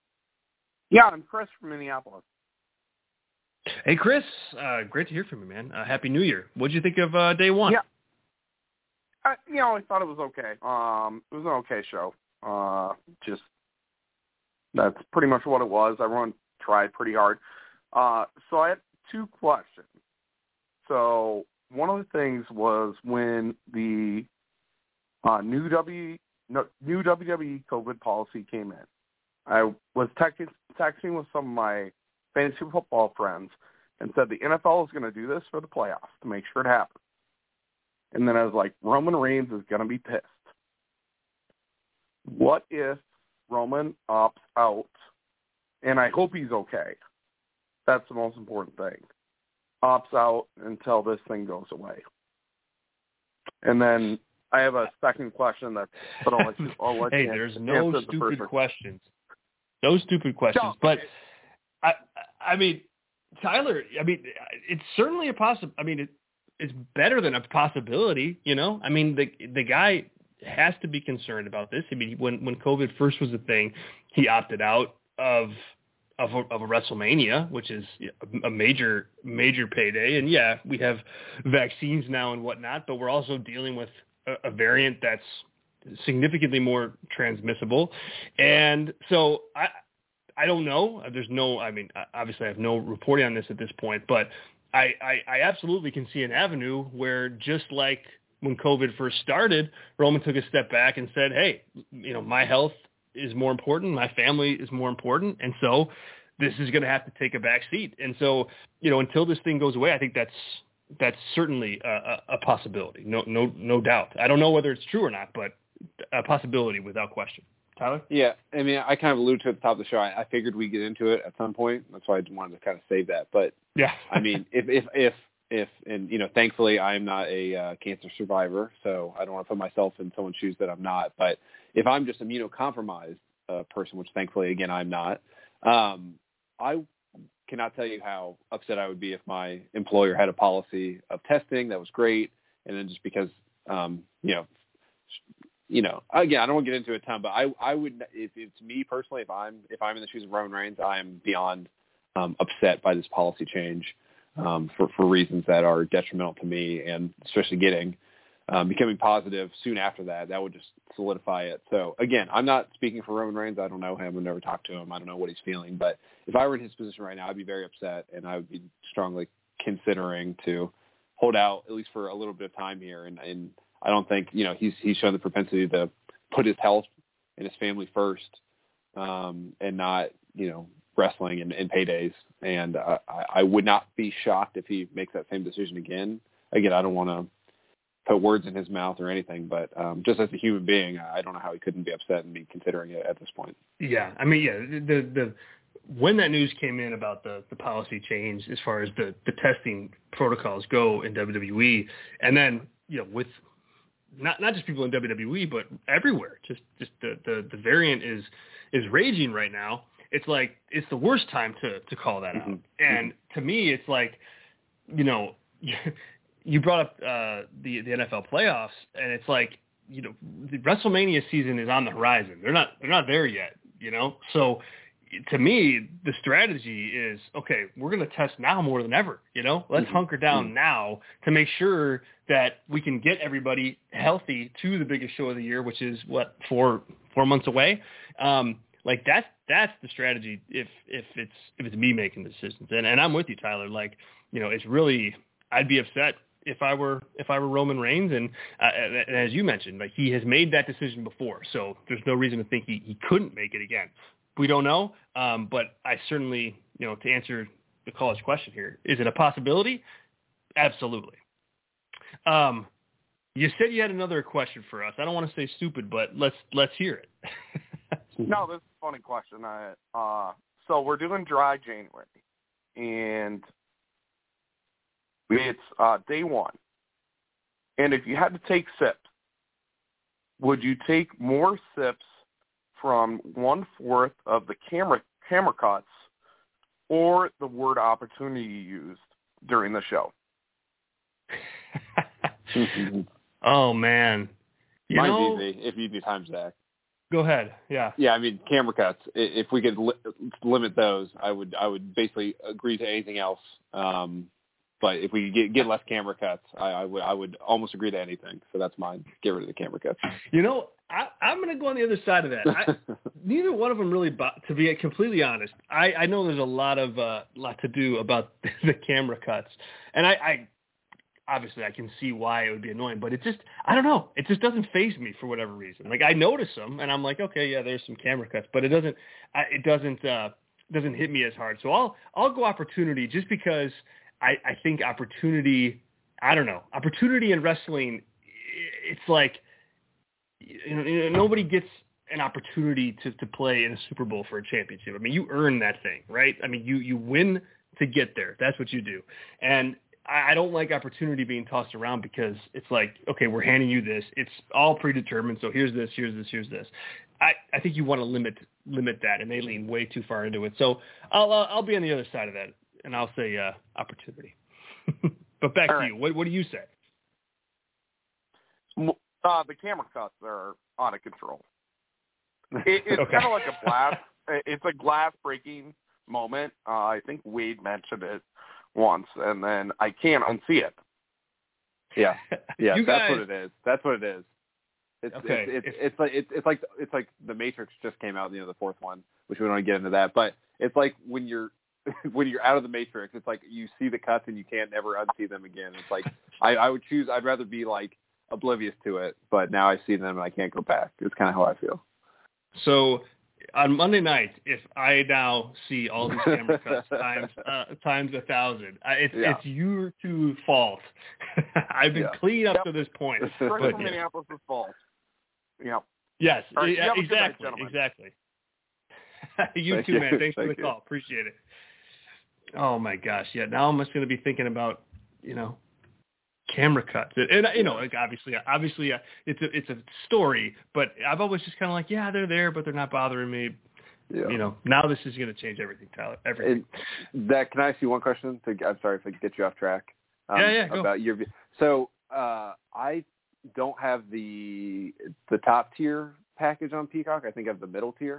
Yeah, I'm Chris from Minneapolis.
Hey, Chris. Uh, great to hear from you, man. Uh, Happy New Year. What did you think of uh, day one?
Yeah. I, you know, I thought it was okay. Um, it was an okay show. Uh, just, that's pretty much what it was. Everyone tried pretty hard. Uh, so I had two questions. So one of the things was when the uh, new W no, new W W E COVID policy came in, I was texting, texting with some of my fantasy football friends and said the N F L is going to do this for the playoffs to make sure it happens. And then I was like, Roman Reigns is going to be pissed. What if Roman opts out? And I hope he's okay. That's the most important thing. Opts out until this thing goes away. And then I have a second question that, but I'll let you. I'll let
hey,
you
there's no
the
stupid questions. No stupid questions. No, but
okay.
I, I mean, Tyler. I mean, it's certainly a possible. I mean, it, it's better than a possibility. You know, I mean, the the guy has to be concerned about this. I mean, when when COVID first was a thing, he opted out of. Of a, of a WrestleMania, which is a major, major payday. And yeah, we have vaccines now and whatnot, but we're also dealing with a, a variant that's significantly more transmissible. And so I, I don't know. There's no, I mean, obviously I have no reporting on this at this point, but I, I, I absolutely can see an avenue where just like when COVID first started, Roman took a step back and said, hey, you know, my health is more important. My family is more important. And so this is going to have to take a back seat. And so, you know, until this thing goes away, I think that's, that's certainly a, a, a possibility. No, no, no doubt. I don't know whether it's true or not, but a possibility without question. Tyler?
Yeah. I mean, I kind of alluded to it at the top of the show. I, I figured we'd get into it at some point. That's why I wanted to kind of save that. But
yeah,
I mean, if, if, if, if, and you know, thankfully I am not a uh, cancer survivor, so I don't want to put myself in someone's shoes that I'm not. But if I'm just immunocompromised uh, person, which thankfully again I'm not, um, I cannot tell you how upset I would be if my employer had a policy of testing that was great, and then just because um, you know, you know, again, I don't want to get into it a ton, but I, I would, if it's me personally, if I'm, if I'm in the shoes of Roman Reigns, I am beyond um, upset by this policy change um, for, for reasons that are detrimental to me, and especially getting, um, becoming positive soon after that, that would just solidify it. So again, I'm not speaking for Roman Reigns. I don't know him. I've never talked to him. I don't know what he's feeling, but if I were in his position right now, I'd be very upset, and I would be strongly considering to hold out at least for a little bit of time here. And, and I don't think, you know, he's, he's shown the propensity to put his health and his family first, um, and not, you know, wrestling and, and paydays. And uh, I, I would not be shocked if he makes that same decision again. Again, I don't want to put words in his mouth or anything, but um, just as a human being, I don't know how he couldn't be upset and be considering it at this point.
Yeah. I mean, yeah, the, the, when that news came in about the, the policy change as far as the, the testing protocols go in W W E, and then, you know, with not not just people in W W E, but everywhere, just just the, the, the variant is is raging right now. It's like, it's the worst time to, to call that out.
Mm-hmm.
And to me, it's like, you know, you brought up uh, the, the N F L playoffs, and it's like, you know, the WrestleMania season is on the horizon. They're not, they're not there yet, you know? So to me, the strategy is, okay, we're going to test now more than ever, you know? Let's
mm-hmm.
hunker down
mm-hmm.
now to make sure that we can get everybody healthy to the biggest show of the year, which is what, four, four months away. Um, like that's, that's the strategy. If, if it's, if it's me making the decisions, and, and I'm with you, Tyler, like, you know, it's really, I'd be upset if I were, if I were Roman Reigns. And, uh, and as you mentioned, like, he has made that decision before, so there's no reason to think he, he couldn't make it again. We don't know. Um, but I certainly, you know, to answer the caller's question here, is it a possibility? Absolutely. Um, you said you had another question for us. I don't want to say stupid, but let's, let's hear it.
No, this is a funny question. I, uh, so we're doing dry January, and it's uh, day one. And if you had to take sips, would you take more sips from one-fourth of the camera camera cuts or the word opportunity used during the show?
Oh, man. You
Mine's
know,
easy, if you do time, Zach.
Go ahead. Yeah.
Yeah, I mean, camera cuts. If we could li- limit those, I would I would basically agree to anything else. Um, but if we get, get less camera cuts, I, I would I would almost agree to anything. So that's mine. Get rid of the camera cuts.
You know, I, I'm going to go on the other side of that. I, neither one of them really, bo- to be completely honest. I, I know there's a lot of uh, lot to do about the camera cuts, and I, I obviously I can see why it would be annoying, but it just, I don't know, it just doesn't faze me for whatever reason. Like, I notice them, and I'm like, okay, yeah, there's some camera cuts, but it doesn't, I, it doesn't, uh, doesn't hit me as hard. So I'll, I'll go opportunity, just because I, I think opportunity, I don't know, opportunity in wrestling, it's like, you know, you know, nobody gets an opportunity to, to play in a Super Bowl for a championship. I mean, you earn that thing, right? I mean, you, you win to get there. That's what you do. And I don't like opportunity being tossed around, because it's like, okay, we're handing you this. It's all predetermined. So here's this, here's this, here's this. I, I think you want to limit limit that, and they lean way too far into it. So I'll uh, I'll be on the other side of that, and I'll say uh, opportunity. But back all to right. you. What what do you say?
Uh, the camera cuts are out of control. It, it's
okay.
kind of like a glass. It's a glass breaking moment. Uh, I think Wade mentioned it once, and then I can't unsee it.
Yeah, yeah,
you
that's
guys,
what it is. That's what it is. It's
okay.
it's, it's,
if,
it's like it's, it's like it's like the Matrix just came out, you know, the fourth one, which we don't want to get into that. But it's like when you're when you're out of the Matrix, it's like you see the cuts and you can't never unsee them again. It's like I, I would choose. I'd rather be like oblivious to it, but now I see them and I can't go back. It's kind of how I feel.
So on Monday night, if I now see all these camera cuts times uh, times a thousand, I, it's
Yeah.
it's your two fault. I've been
Yeah.
clean up
Yep.
to this point.
Chris
But,
from Minneapolis' fault. Yep.
yes,
All right, you
yeah,
have a good night,
exactly,
gentlemen.
exactly. you
Thank
too,
you.
man. Thanks for
Thank
the
you.
call. Appreciate it. Oh my gosh, yeah. Now I'm just going to be thinking about, you know, camera cuts, and, and you know, like obviously, obviously, uh, it's a it's a story, but I've always just kind of like, yeah, they're there, but they're not bothering me.
Yeah.
You know, now this is going to change everything, Tyler. Everything.
And that, can I ask you one question? To, I'm sorry if I get you off track. Um,
Yeah, yeah, go.
About your view. So uh, I don't have the the top tier package on Peacock. I think I have the middle tier.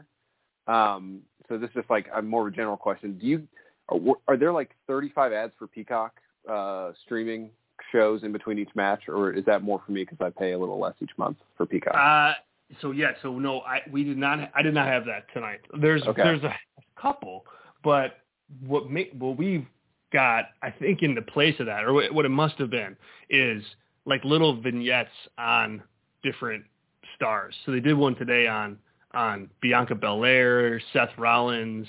Um, so this is just like a more of a general question. Do you are, are there like thirty-five ads for Peacock uh, streaming shows in between each match, or is that more for me because I pay a little less each month for Peacock?
Uh, so yeah, so no, I we did not. I did not have that tonight. There's
Okay.
there's a couple, but what make what we've got, I think, in the place of that, or what what it must have been, is like little vignettes on different stars. So they did one today on on Bianca Belair, Seth Rollins,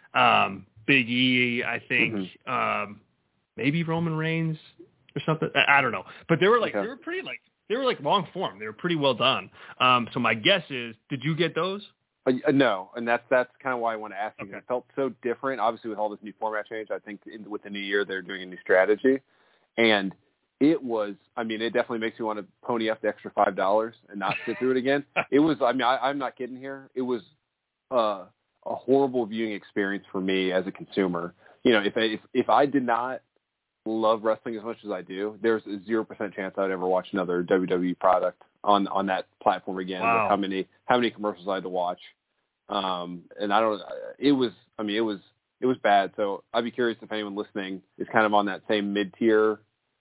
um, Big E, I think,
Mm-hmm.
um, maybe Roman Reigns or something. I, I don't know, but they were like
Okay.
they were pretty like. They were like long form. They were pretty well done. Um, so my guess is, did you get those?
Uh, no, and that's that's kind of why I want to ask you.
Okay.
It felt so different. Obviously, with all this new format change, I think in, with the new year they're doing a new strategy, and it was. I mean, it definitely makes you want to pony up the extra five dollars and not sit through it again. It was. I mean, I, I'm not kidding here. It was uh, a horrible viewing experience for me as a consumer. You know, if I, if if I did not love wrestling as much as I do, there's a zero percent chance I'd ever watch another W W E product on on that platform again.
Wow.
With how many how many commercials I had to watch, um, and I don't. It was. I mean, it was it was bad. So I'd be curious if anyone listening is kind of on that same mid tier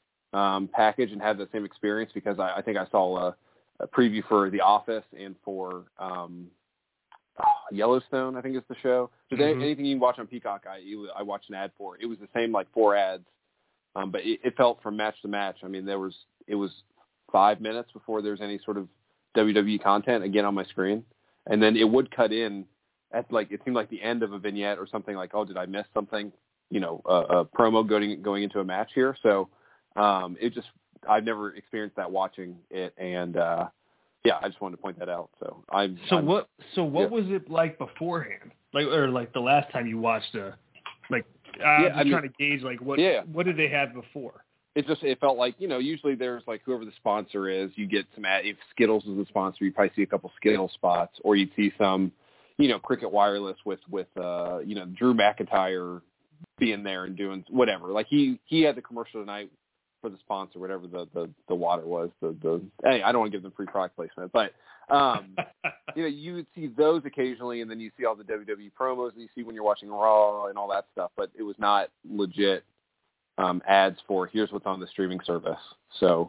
um, package and had the same experience, because I, I think I saw a, a preview for The Office and for um, Yellowstone, I think is the show. Just
Mm-hmm.
anything you can watch on Peacock, I you, I watched an ad for. It was the same like four ads. Um, but it, it felt from match to match. I mean, there was it was five minutes before there was any sort of W W E content again on my screen, and then it would cut in at like it seemed like the end of a vignette or something, like, oh, did I miss something? You know, a, a promo going going into a match here. So um, it just I've never experienced that watching it, and uh, yeah, I just wanted to point that out. So I'm
So
I'm,
what? So what
yeah.
was it like beforehand? Like, or like the last time you watched a, like, uh, I'm
Yeah,
just
I mean-
trying to gauge like what
Yeah.
what did they have before?
It just it felt like, you know, usually there's like whoever the sponsor is, you get some ad, if Skittles is the sponsor, you probably see a couple Skittles spots, or you'd see some, you know, Cricket Wireless with with uh you know Drew McIntyre being there and doing whatever. Like he he had the commercial tonight for the sponsor, whatever the the, the water was. The the hey, I don't want to give them free product placement, but um you know, you would see those occasionally, and then you see all the W W E promos that you see when you're watching Raw and all that stuff. But it was not legit um, ads for here's what's on the streaming service. So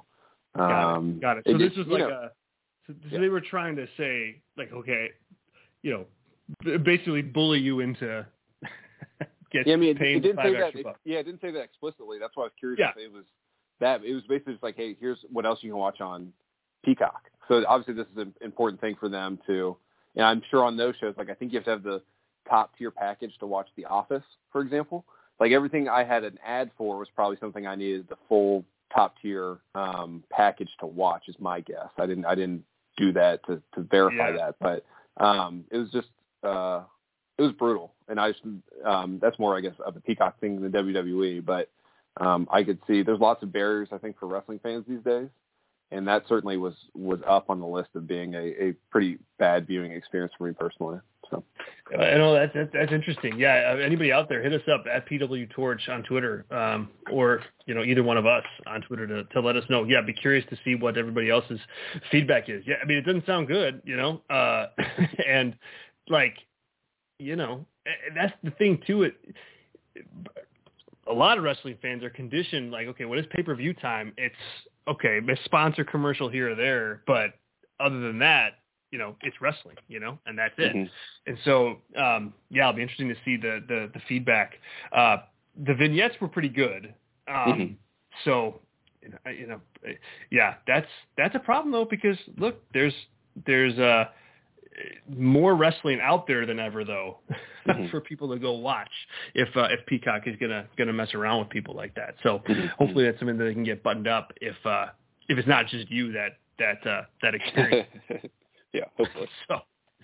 um,
got it. Got it. So
it
this
just,
was
you
like
know,
a. So, so
yeah.
they were trying to say like, okay, you know, b- basically bully you into get
Yeah, I mean, it,
paying
it didn't
five
say that.
extra
It,
bucks.
yeah, it didn't say that explicitly. That's why I was curious
Yeah.
if it was that. It was basically just like, hey, here's what else you can watch on Peacock. So obviously, this is an important thing for them to. And I'm sure on those shows, like I think you have to have the top tier package to watch The Office, for example. Like everything I had an ad for was probably something I needed the full top tier um, package to watch. Is my guess. I didn't. I didn't do that to, to verify
Yeah.
that, but um, it was just. Uh, It was brutal, and I just, um, that's more, I guess, of a Peacock thing than W W E. But um, I could see there's lots of barriers, I think, for wrestling fans these days, and that certainly was was up on the list of being a, a pretty bad viewing experience for me personally. So,
I know that's, that's that's interesting. Yeah, uh, anybody out there, hit us up at P W Torch on Twitter, um, or you know either one of us on Twitter to, to let us know. Yeah, I'd be curious to see what everybody else's feedback is. Yeah, I mean it doesn't sound good, you know, uh, and like. You know, that's the thing too. It, a lot of wrestling fans are conditioned like, okay, what is pay-per-view time? It's okay, a sponsor commercial here or there, but other than that, you know, it's wrestling, you know, and that's it.
Mhm.
And so, um, yeah, it'll be interesting to see the, the, the feedback. Uh, the vignettes were pretty good. Um,
Mhm.
so, you know, yeah, that's, that's a problem though, because look, there's, there's, uh, more wrestling out there than ever, though,
mm-hmm.
for people to go watch if uh, if Peacock is gonna gonna mess around with people like that. So
mm-hmm.
hopefully that's something that they can get buttoned up if uh, if it's not just you that that uh, that experience.
Yeah, hopefully.
So,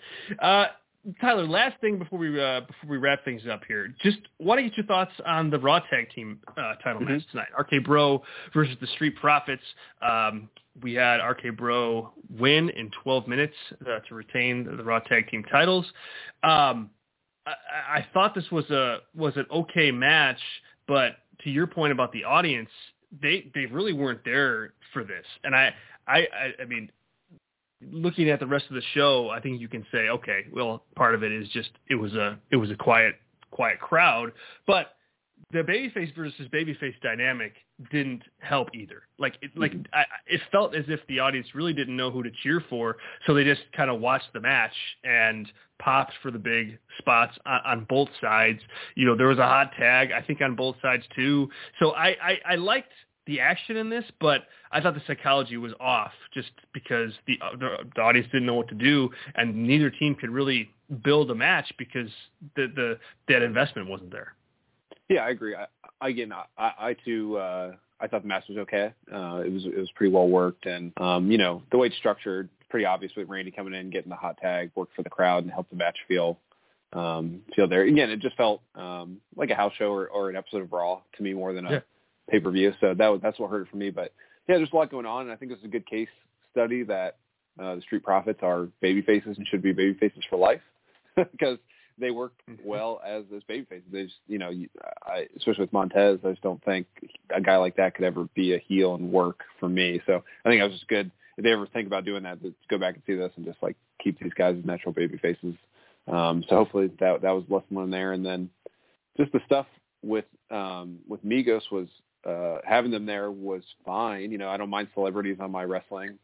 uh, Tyler, last thing before we uh, before we wrap things up here, just want to get your thoughts on the Raw Tag Team uh, title
mm-hmm.
match tonight. R K Bro versus the Street Profits. Um, we had R K Bro win in twelve minutes uh, to retain the Raw Tag Team titles. Um, I, I thought this was a was an okay match, but to your point about the audience, they they really weren't there for this. And I I, I, I mean. Looking at the rest of the show, I think you can say, okay, well, part of it is just it was a it was a quiet quiet crowd, but the babyface versus babyface dynamic didn't help either. Like it, like
mm-hmm.
I, it felt as if the audience really didn't know who to cheer for, so they just kind of watched the match and popped for the big spots on, on both sides. You know, there was a hot tag, I think, on both sides too. So I I, I liked the action in this, but I thought the psychology was off just because the, the the audience didn't know what to do, and neither team could really build a match because the the that investment wasn't there.
Yeah, I agree. I, again, I, I too, uh, I thought the match was okay. Uh, it was it was pretty well worked, and um, you know, the way it's structured, pretty obvious with Randy coming in, getting the hot tag, worked for the crowd, and helped the match feel um, feel there. Again, it just felt um, like a house show or, or an episode of Raw to me more than a
yeah.
pay-per-view. So that was, that's what hurt it for me. But yeah, there's a lot going on. And I think it's a good case study that uh, the Street Profits are baby faces and should be baby faces for life because they work well as, as baby faces. They just, you know, you, I, especially with Montez, I just don't think a guy like that could ever be a heel and work for me. So I think it was just good. If they ever think about doing that, to go back and see this and just like keep these guys as natural baby faces. Um, so hopefully that, that was lesson one there. And then just the stuff with, um, with Migos was, Uh, having them there was fine. You know, I don't mind celebrities on my wrestling,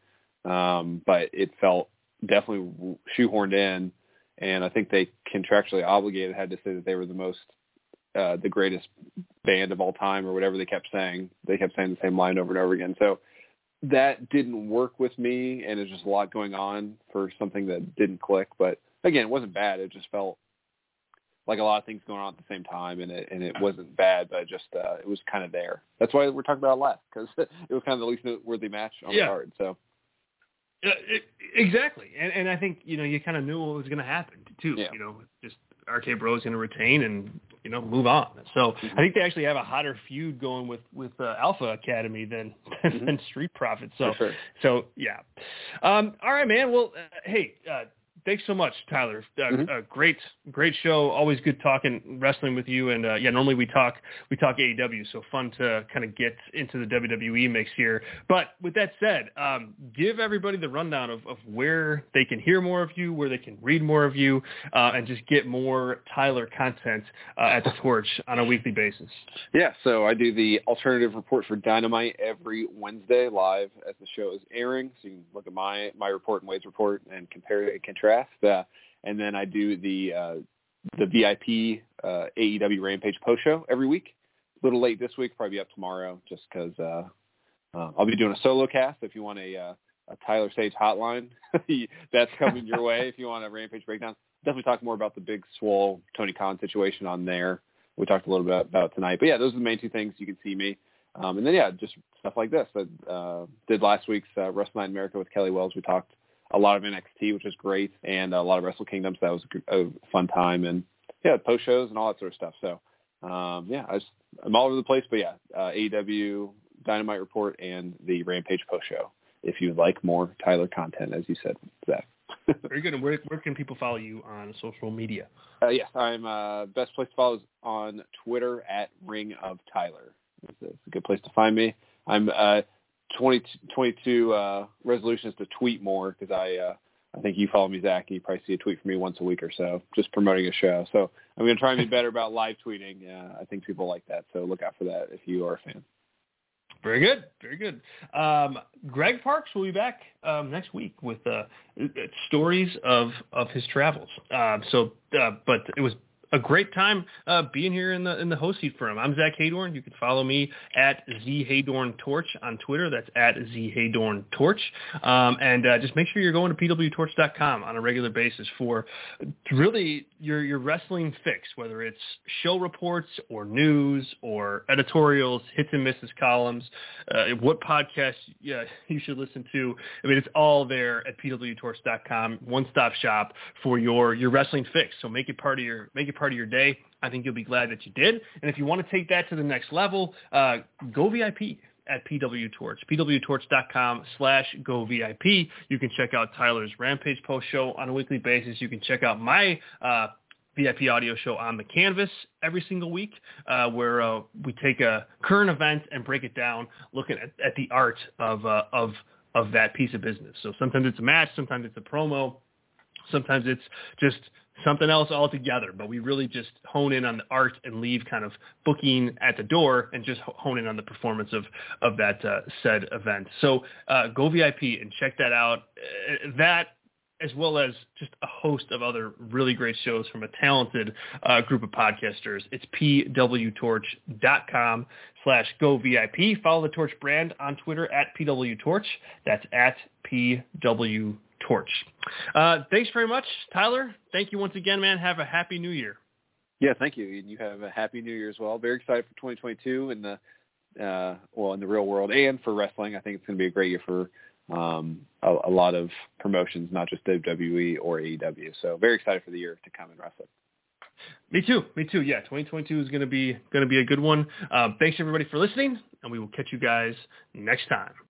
um, but it felt definitely shoehorned in, and I think they contractually obligated had to say that they were the most, uh, the greatest band of all time or whatever they kept saying. They kept saying the same line over and over again. So that didn't work with me, and there's just a lot going on for something that didn't click. But again, it wasn't bad. It just felt like a lot of things going on at the same time, and it and it wasn't bad, but just uh, it was kind of there. That's why we're talking about it last, because it was kind of the least noteworthy match on
yeah.
the card. So
uh, it, exactly, and and I think you know you kind of knew what was going to happen too.
Yeah.
You know, just R K Bro is going to retain and you know move on. So mm-hmm. I think they actually have a hotter feud going with with uh, Alpha Academy than mm-hmm. than Street Profits. So
sure.
so yeah. Um, all right, man. Well, uh, hey. Uh, Thanks so much, Tyler. Uh,
mm-hmm.
uh, great, great show. Always good talking wrestling with you. And uh, yeah, normally we talk we talk A E W, so fun to kind of get into the W W E mix here. But with that said, um, give everybody the rundown of, of where they can hear more of you, where they can read more of you, uh, and just get more Tyler content uh, at the Torch on a weekly basis.
Yeah, so I do the alternative report for Dynamite every Wednesday live as the show is airing. So you can look at my my report and Wade's report and compare and contrast. Uh, and then I do the uh, the V I P uh, A E W Rampage post show every week. A little late this week, probably be up tomorrow, just because uh, uh, I'll be doing a solo cast. If you want a uh, a Tyler Sage hotline, that's coming your way. If you want a Rampage breakdown, definitely talk more about the Big Swole Tony Khan situation on there. We talked a little bit about tonight, but yeah, those are the main two things. You can see me, um, and then yeah, just stuff like this. I uh, did last week's uh, Wrestle Night in America with Kelly Wells. We talked a lot of N X T, which was great, and a lot of Wrestle Kingdom, so that was a fun time, and yeah, post shows and all that sort of stuff. So um, yeah, I just, I'm all over the place, but yeah, uh, A E W Dynamite report and the Rampage post show. If you would like more Tyler content, as you said, Zach.
Very good. And where, where can people follow you on social media?
Uh, yes, I'm uh, best place to follow is on Twitter at Ring of Tyler. It's a, it's a good place to find me. I'm uh, twenty, twenty-two uh, resolutions to tweet more because I uh, I think you follow me, Zach, and you probably see a tweet from me once a week or so, just promoting a show. So I'm going to try and be better about live tweeting. Uh, I think people like that, so look out for that if you are a fan.
Very good. Very good. Um, Greg Parks will be back um, next week with uh, stories of, of his travels. Um, so, uh, but it was a great time uh, being here in the in the host seat for him. I'm Zach Haydorn. You can follow me at Z Haydorn Torch on Twitter. That's at Z Haydorn Torch. Um, and uh, just make sure you're going to P W torch dot com on a regular basis for really your your wrestling fix, whether it's show reports or news or editorials, hits and misses columns, uh, what podcasts yeah, you should listen to. I mean, it's all there at P W torch dot com, one-stop shop for your your wrestling fix. So make it part of your make it part of your day. I think you'll be glad that you did. And if you want to take that to the next level, uh, go V I P at P W Torch, P W torch dot com slash go V I P. You can check out Tyler's Rampage post show on a weekly basis. You can check out my uh, V I P audio show On the Canvas every single week, uh, where uh, we take a current event and break it down, looking at, at the art of uh, of of that piece of business. So sometimes it's a match, sometimes it's a promo, sometimes it's just something else altogether, but we really just hone in on the art and leave kind of booking at the door and just hone in on the performance of, of that uh, said event. So uh, go V I P and check that out. Uh, that, as well as just a host of other really great shows from a talented uh, group of podcasters. It's P W torch dot com slash go V I P. Follow the Torch brand on Twitter at P W Torch. That's at P W Torch. Uh, thanks very much, Tyler. Thank you once again, man. Have a happy new year.
Yeah, thank you. And you have a happy new year as well. Very excited for twenty twenty-two in the uh, well in the real world and for wrestling. I think it's going to be a great year for um, a, a lot of promotions, not just W W E or A E W. So very excited for the year to come in wrestling.
Me too. Me too. Yeah, twenty twenty-two is going to be going to be a good one. Uh, thanks everybody for listening, and we will catch you guys next time.